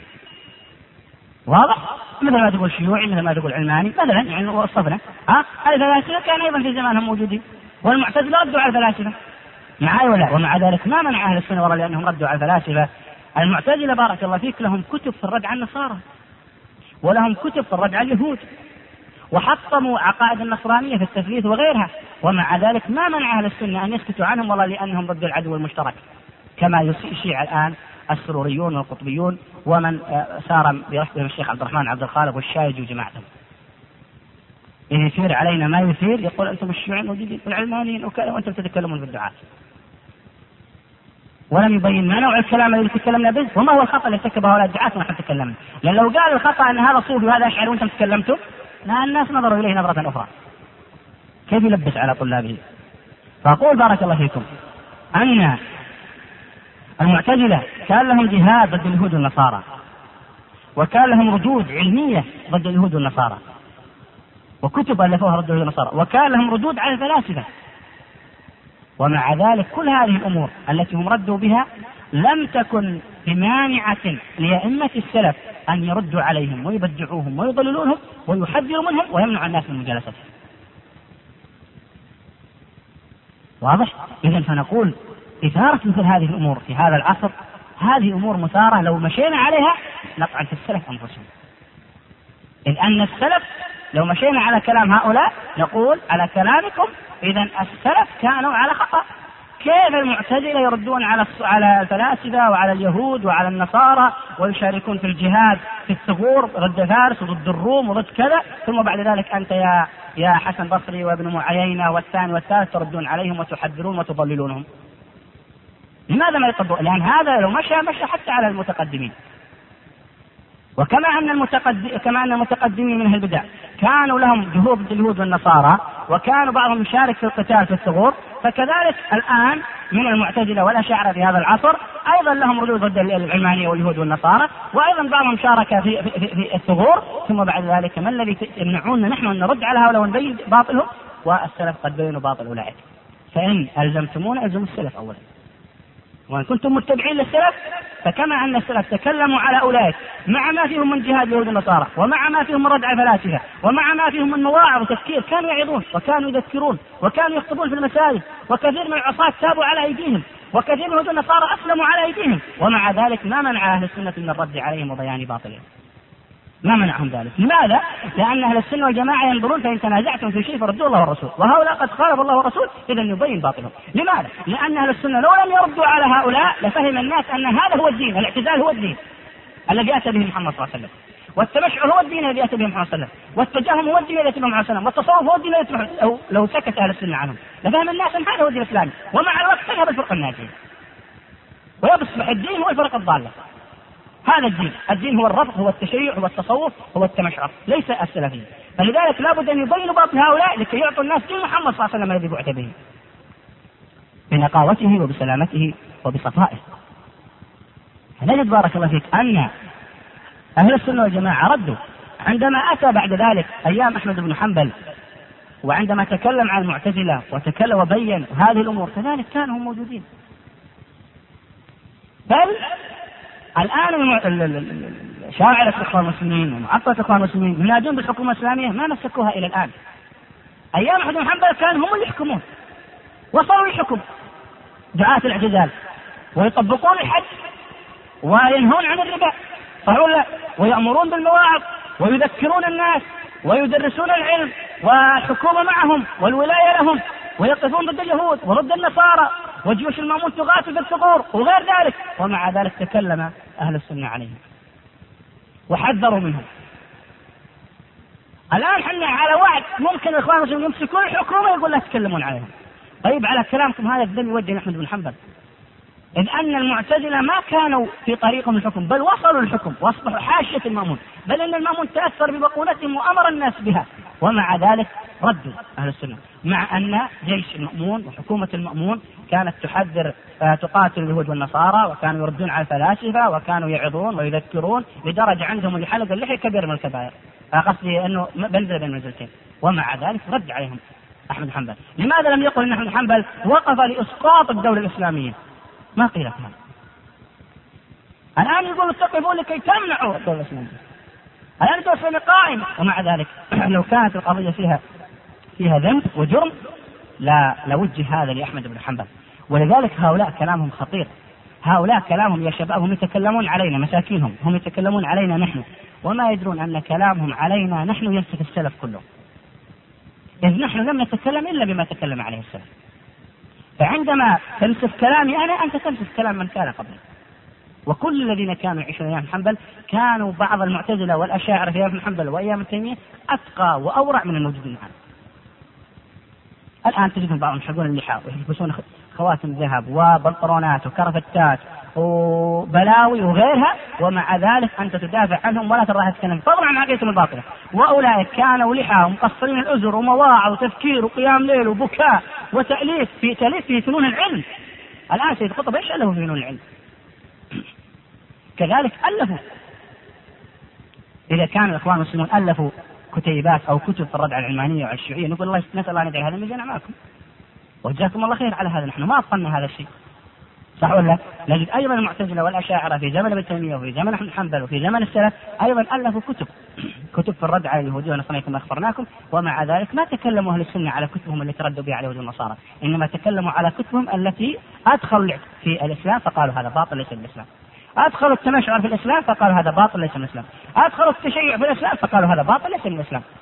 واضح؟ مثل ما تقول الشيوعي، مثل ما تقول علماني مثلا، يعني وصفنا الفلاسفة كان أيضا في زمانهم موجودين، والمعتزلة ردوا على الفلاسفة معاي ولا؟ ومع ذلك ما منع أهل السنة وراء لأنهم ردوا على الفلاسفة. المعتزلة بارك الله فيك لهم كتب في الرد على النصارى، ولهم كتب في الرد على اليهود، وحطموا عقائد النصرانية في التثليث وغيرها، ومع ذلك ما منع أهل السنة أن يسكتوا عنهم والله لأنهم ضد العدو المشترك كما يشيع الآن السروريون والقطبيون ومن سار برفضهم الشيخ عبد الرحمن عبد الخالق والشايج وجماعتهم. إذا يثير علينا ما يثير يقول أنتم الشيوعيين موجودين والعلمانيين وكذا وأنتم تتكلمون بالدعاء، ولم يبين ما نوع الكلام الذي تكلمنا به وما هو الخطأ اللي ارتكبه هؤلاء الدعاة ونحن تكلمنا. لأن لو قال الخطأ أن هذا صوفي وهذا أشعري وأنتم تكلمتم الناس نظروا إليه نظرة أخرى، كيف يلبس على طلابه. فأقول بارك الله فيكم أن المعتزلة كان لهم جهاد ضد اليهود والنصارى، وكان لهم ردود علمية ضد اليهود والنصارى، وكتب ألفوها ضد اليهود والنصارى، وكان لهم ردود على الفلاسفة. ومع ذلك كل هذه الأمور التي هم ردوا بها لم تكن بمانعة لأئمة السلف أن يردوا عليهم ويبدعوهم ويضللونهم ويحذروا منهم ويمنع الناس من مجالستهم. واضح؟ إذن فنقول إثارة مثل هذه الأمور في هذا العصر هذه أمور مثارة لو مشينا عليها نطعن في السلف أنفسهم. إذ أن السلف لو مشينا على كلام هؤلاء نقول على كلامكم إذن السلف كانوا على خطأ. كيف المعتزلة يردون على الفلاسفة وعلى اليهود وعلى النصارى ويشاركون في الجهاد في الثغور ضد فارس وضد الروم وضد كذا، ثم بعد ذلك أنت يا حسن بصري وابن عيينة والثاني والثالث تردون عليهم وتحذرون وتضللونهم؟ لماذا ما يطبقون؟ لأن هذا لو مشى حتى على المتقدمين. وكما أن المتقدمين من البدع كانوا لهم جهود ضد اليهود والنصارى وكانوا بعضهم يشارك في القتال في الثغور، فكذلك الآن من المعتزلة والأشاعرة في هذا العصر أيضا لهم ردود ضد العلمانية واليهود والنصارى، وأيضا بعضهم شارك في الثغور. ثم بعد ذلك ما الذي يمنعون نحن أن نرد على هؤلاء ونبين باطلهم؟ والسلف قد بينوا باطل أولئك. فإن ألزمتمون ألزموا السلف أولا، وإن كنتم متبعين للسلف فكما أن السلف تكلموا على أولئك مع ما فيهم من جهاد اليهود والنصارى ومع ما فيهم من ردع الفلاسفة ومع ما فيهم من مواعظ وتفكير، كانوا يعظون وكانوا يذكرون وكانوا يخطبون في المساجد، وكثير من العصاة تابوا على أيديهم، وكثير من اليهود والنصارى أسلموا على أيديهم، ومع ذلك ما منع أهل السنة من الرد عليهم وبيان باطلهم، ما منعهم ذلك. لماذا؟ لأن أهل السنة والجماعة ينظرون فإن تنازعتم في شيء فردوا الله والرسول، وهؤلاء قد خالف الله والرسول إذا يبين باطلهم. لماذا؟ لأن أهل السنة لو لم يردوا على هؤلاء لفهم الناس أن هذا هو الدين، الاعتزال هو الدين الذي أتى به محمد صلى الله عليه وسلم، والتمشع هو الدين الذي أتى به محمد صلى الله عليه وسلم، والتجهم هو الدين الذي أتى به محمد صلى الله عليه وسلم، والتصوف هو الدين الذي أتى به. لو سكت أهل السنة عنهم لفهم الناس أن هذا هو الدين الإسلامي، ومع الوقت تذهب الفرقة الناجية ويصبح الدين هو الفرقة الضالة. هذا الدين هو الرفض، هو التشيع، هو التصوف، هو التمشعر، ليس السلفية. فلذلك لابد أن يبينوا باطل هؤلاء لكي يعطوا الناس دين محمد صلى الله عليه وسلم الذي بعث به بنقاوته وبسلامته وبصفائه. فنجد بارك الله فيك أن أهل السنة والجماعة ردوا عندما أتى بعد ذلك أيام أحمد بن حنبل، وعندما تكلم عن المعتزلة وتكلم وبين هذه الأمور كذلك كانوا موجودين. بل الآن شاعرة الإخوان المسلمين ومعطلة الإخوان المسلمين ينادون بالحكومة الإسلامية ما مسكوها إلى الآن. أيام أحمد بن حنبل كان هم اللي يحكمون، وصلوا الحكم دعاة الاعتزال ويطبقون الحج وينهون عن الربا ويأمرون بالمواعظ ويذكرون الناس ويدرسون العلم والحكومة معهم والولاية لهم، ويقفون ضد اليهود وضد النصارى وجيوش المأمون تغاث بالثغور وغير ذلك. ومع ذلك تكلم أهل السنة عليهم وحذروا منهم. الآن حنا على وعد ممكن الإخوان المسلمين يمسكون الحكومة يقول لا تتكلمون عليهم. طيب على كلامكم هذا الدم يوجه أحمد بن حنبل، إذ أن المعتزلة ما كانوا في طريقهم الحكم بل وصلوا الحكم واصبحوا حاشية المأمون، بل أن المأمون تأثر ببقولتهم وأمر الناس بها، ومع ذلك ردوا أهل السنة، مع أن جيش المأمون وحكومة المأمون كانت تحذر تقاتل اليهود والنصارى، وكانوا يردون على الفلاسفة وكانوا يعظون ويذكرون لدرجة عندهم اللي حلق اللحية كبير من الكبائر، قصدي أنه بنزل بين منزلتين. ومع ذلك رد عليهم أحمد حنبل. لماذا لم يقل أن أحمد حنبل وقف لإسقاط الدولة الإسلامية؟ ما قيل هذا. الآن يقولوا تقفون لكي تمنعوا الدولة الإسلامية، الآن الدولة الإسلامية قائمة. ومع ذلك لو كانت القضية فيها ذنب وجرم لا لوجه هذا لأحمد بن حنبل. ولذلك هؤلاء كلامهم خطير، هؤلاء كلامهم يا شباب هم يتكلمون علينا مساكينهم، هم يتكلمون علينا نحن، وما يدرون أن كلامهم علينا نحن ينسف السلف كله، إذ نحن لم نتكلم إلا بما تكلم عليه السلف. فعندما تنسف كلامي أنا أنت تنسف كلام من كان قبلي. وكل الذين كانوا يعيشون أيام حنبل كانوا بعض المعتزلة والأشاعرة في أيام حنبل وأيام تيمية أتقى وأورع من الموجودين الآن. الآن تجدهم بعضهم يحلقون اللحى ويلبسون خواتم ذهب وبنطلونات وكرفتات وبلاوي وغيرها، ومع ذلك أنت تدافع عنهم ولا ترى تتكلم فضلا عن عقيدتهم الباطلة. وأولئك كانوا لحى ومقصرين الأزر ومواعظ وتفكير وقيام ليل وبكاء وتأليف في فنون العلم. الآن سيد قطب إيش ألفوا في فنون العلم؟ كذلك ألفوا. إذا كان الإخوان المسلمون ألفوا كتيبات أو كتب في الرد على العلمانية وعلى الشيوعية نقول الله نسأل الله أن يجعل هذا الميزان معكم وجزاكم الله خير على هذا. نحن ما أبطلنا هذا الشيء، صح ولا؟ نجد أيضا المعتزلة والأشاعرة في زمن ابن تيمية وفي زمن حنبل وفي زمن السلف أيضا ألفوا كتب في الرد على اليهود والنصارى كما أخبرناكم، ومع ذلك ما تكلموا أهل السنة على كتبهم التي ردوا بها على اليهود والنصارى، إنما تكلموا على كتبهم التي أدخلوا في الإسلام فقالوا هذا باطل ليس بالإسلام، أدخلوا التمشعر في الإسلام فقالوا هذا باطل ليس من الإسلام، أدخلوا التشيع في الإسلام فقالوا هذا باطل ليس من الإسلام.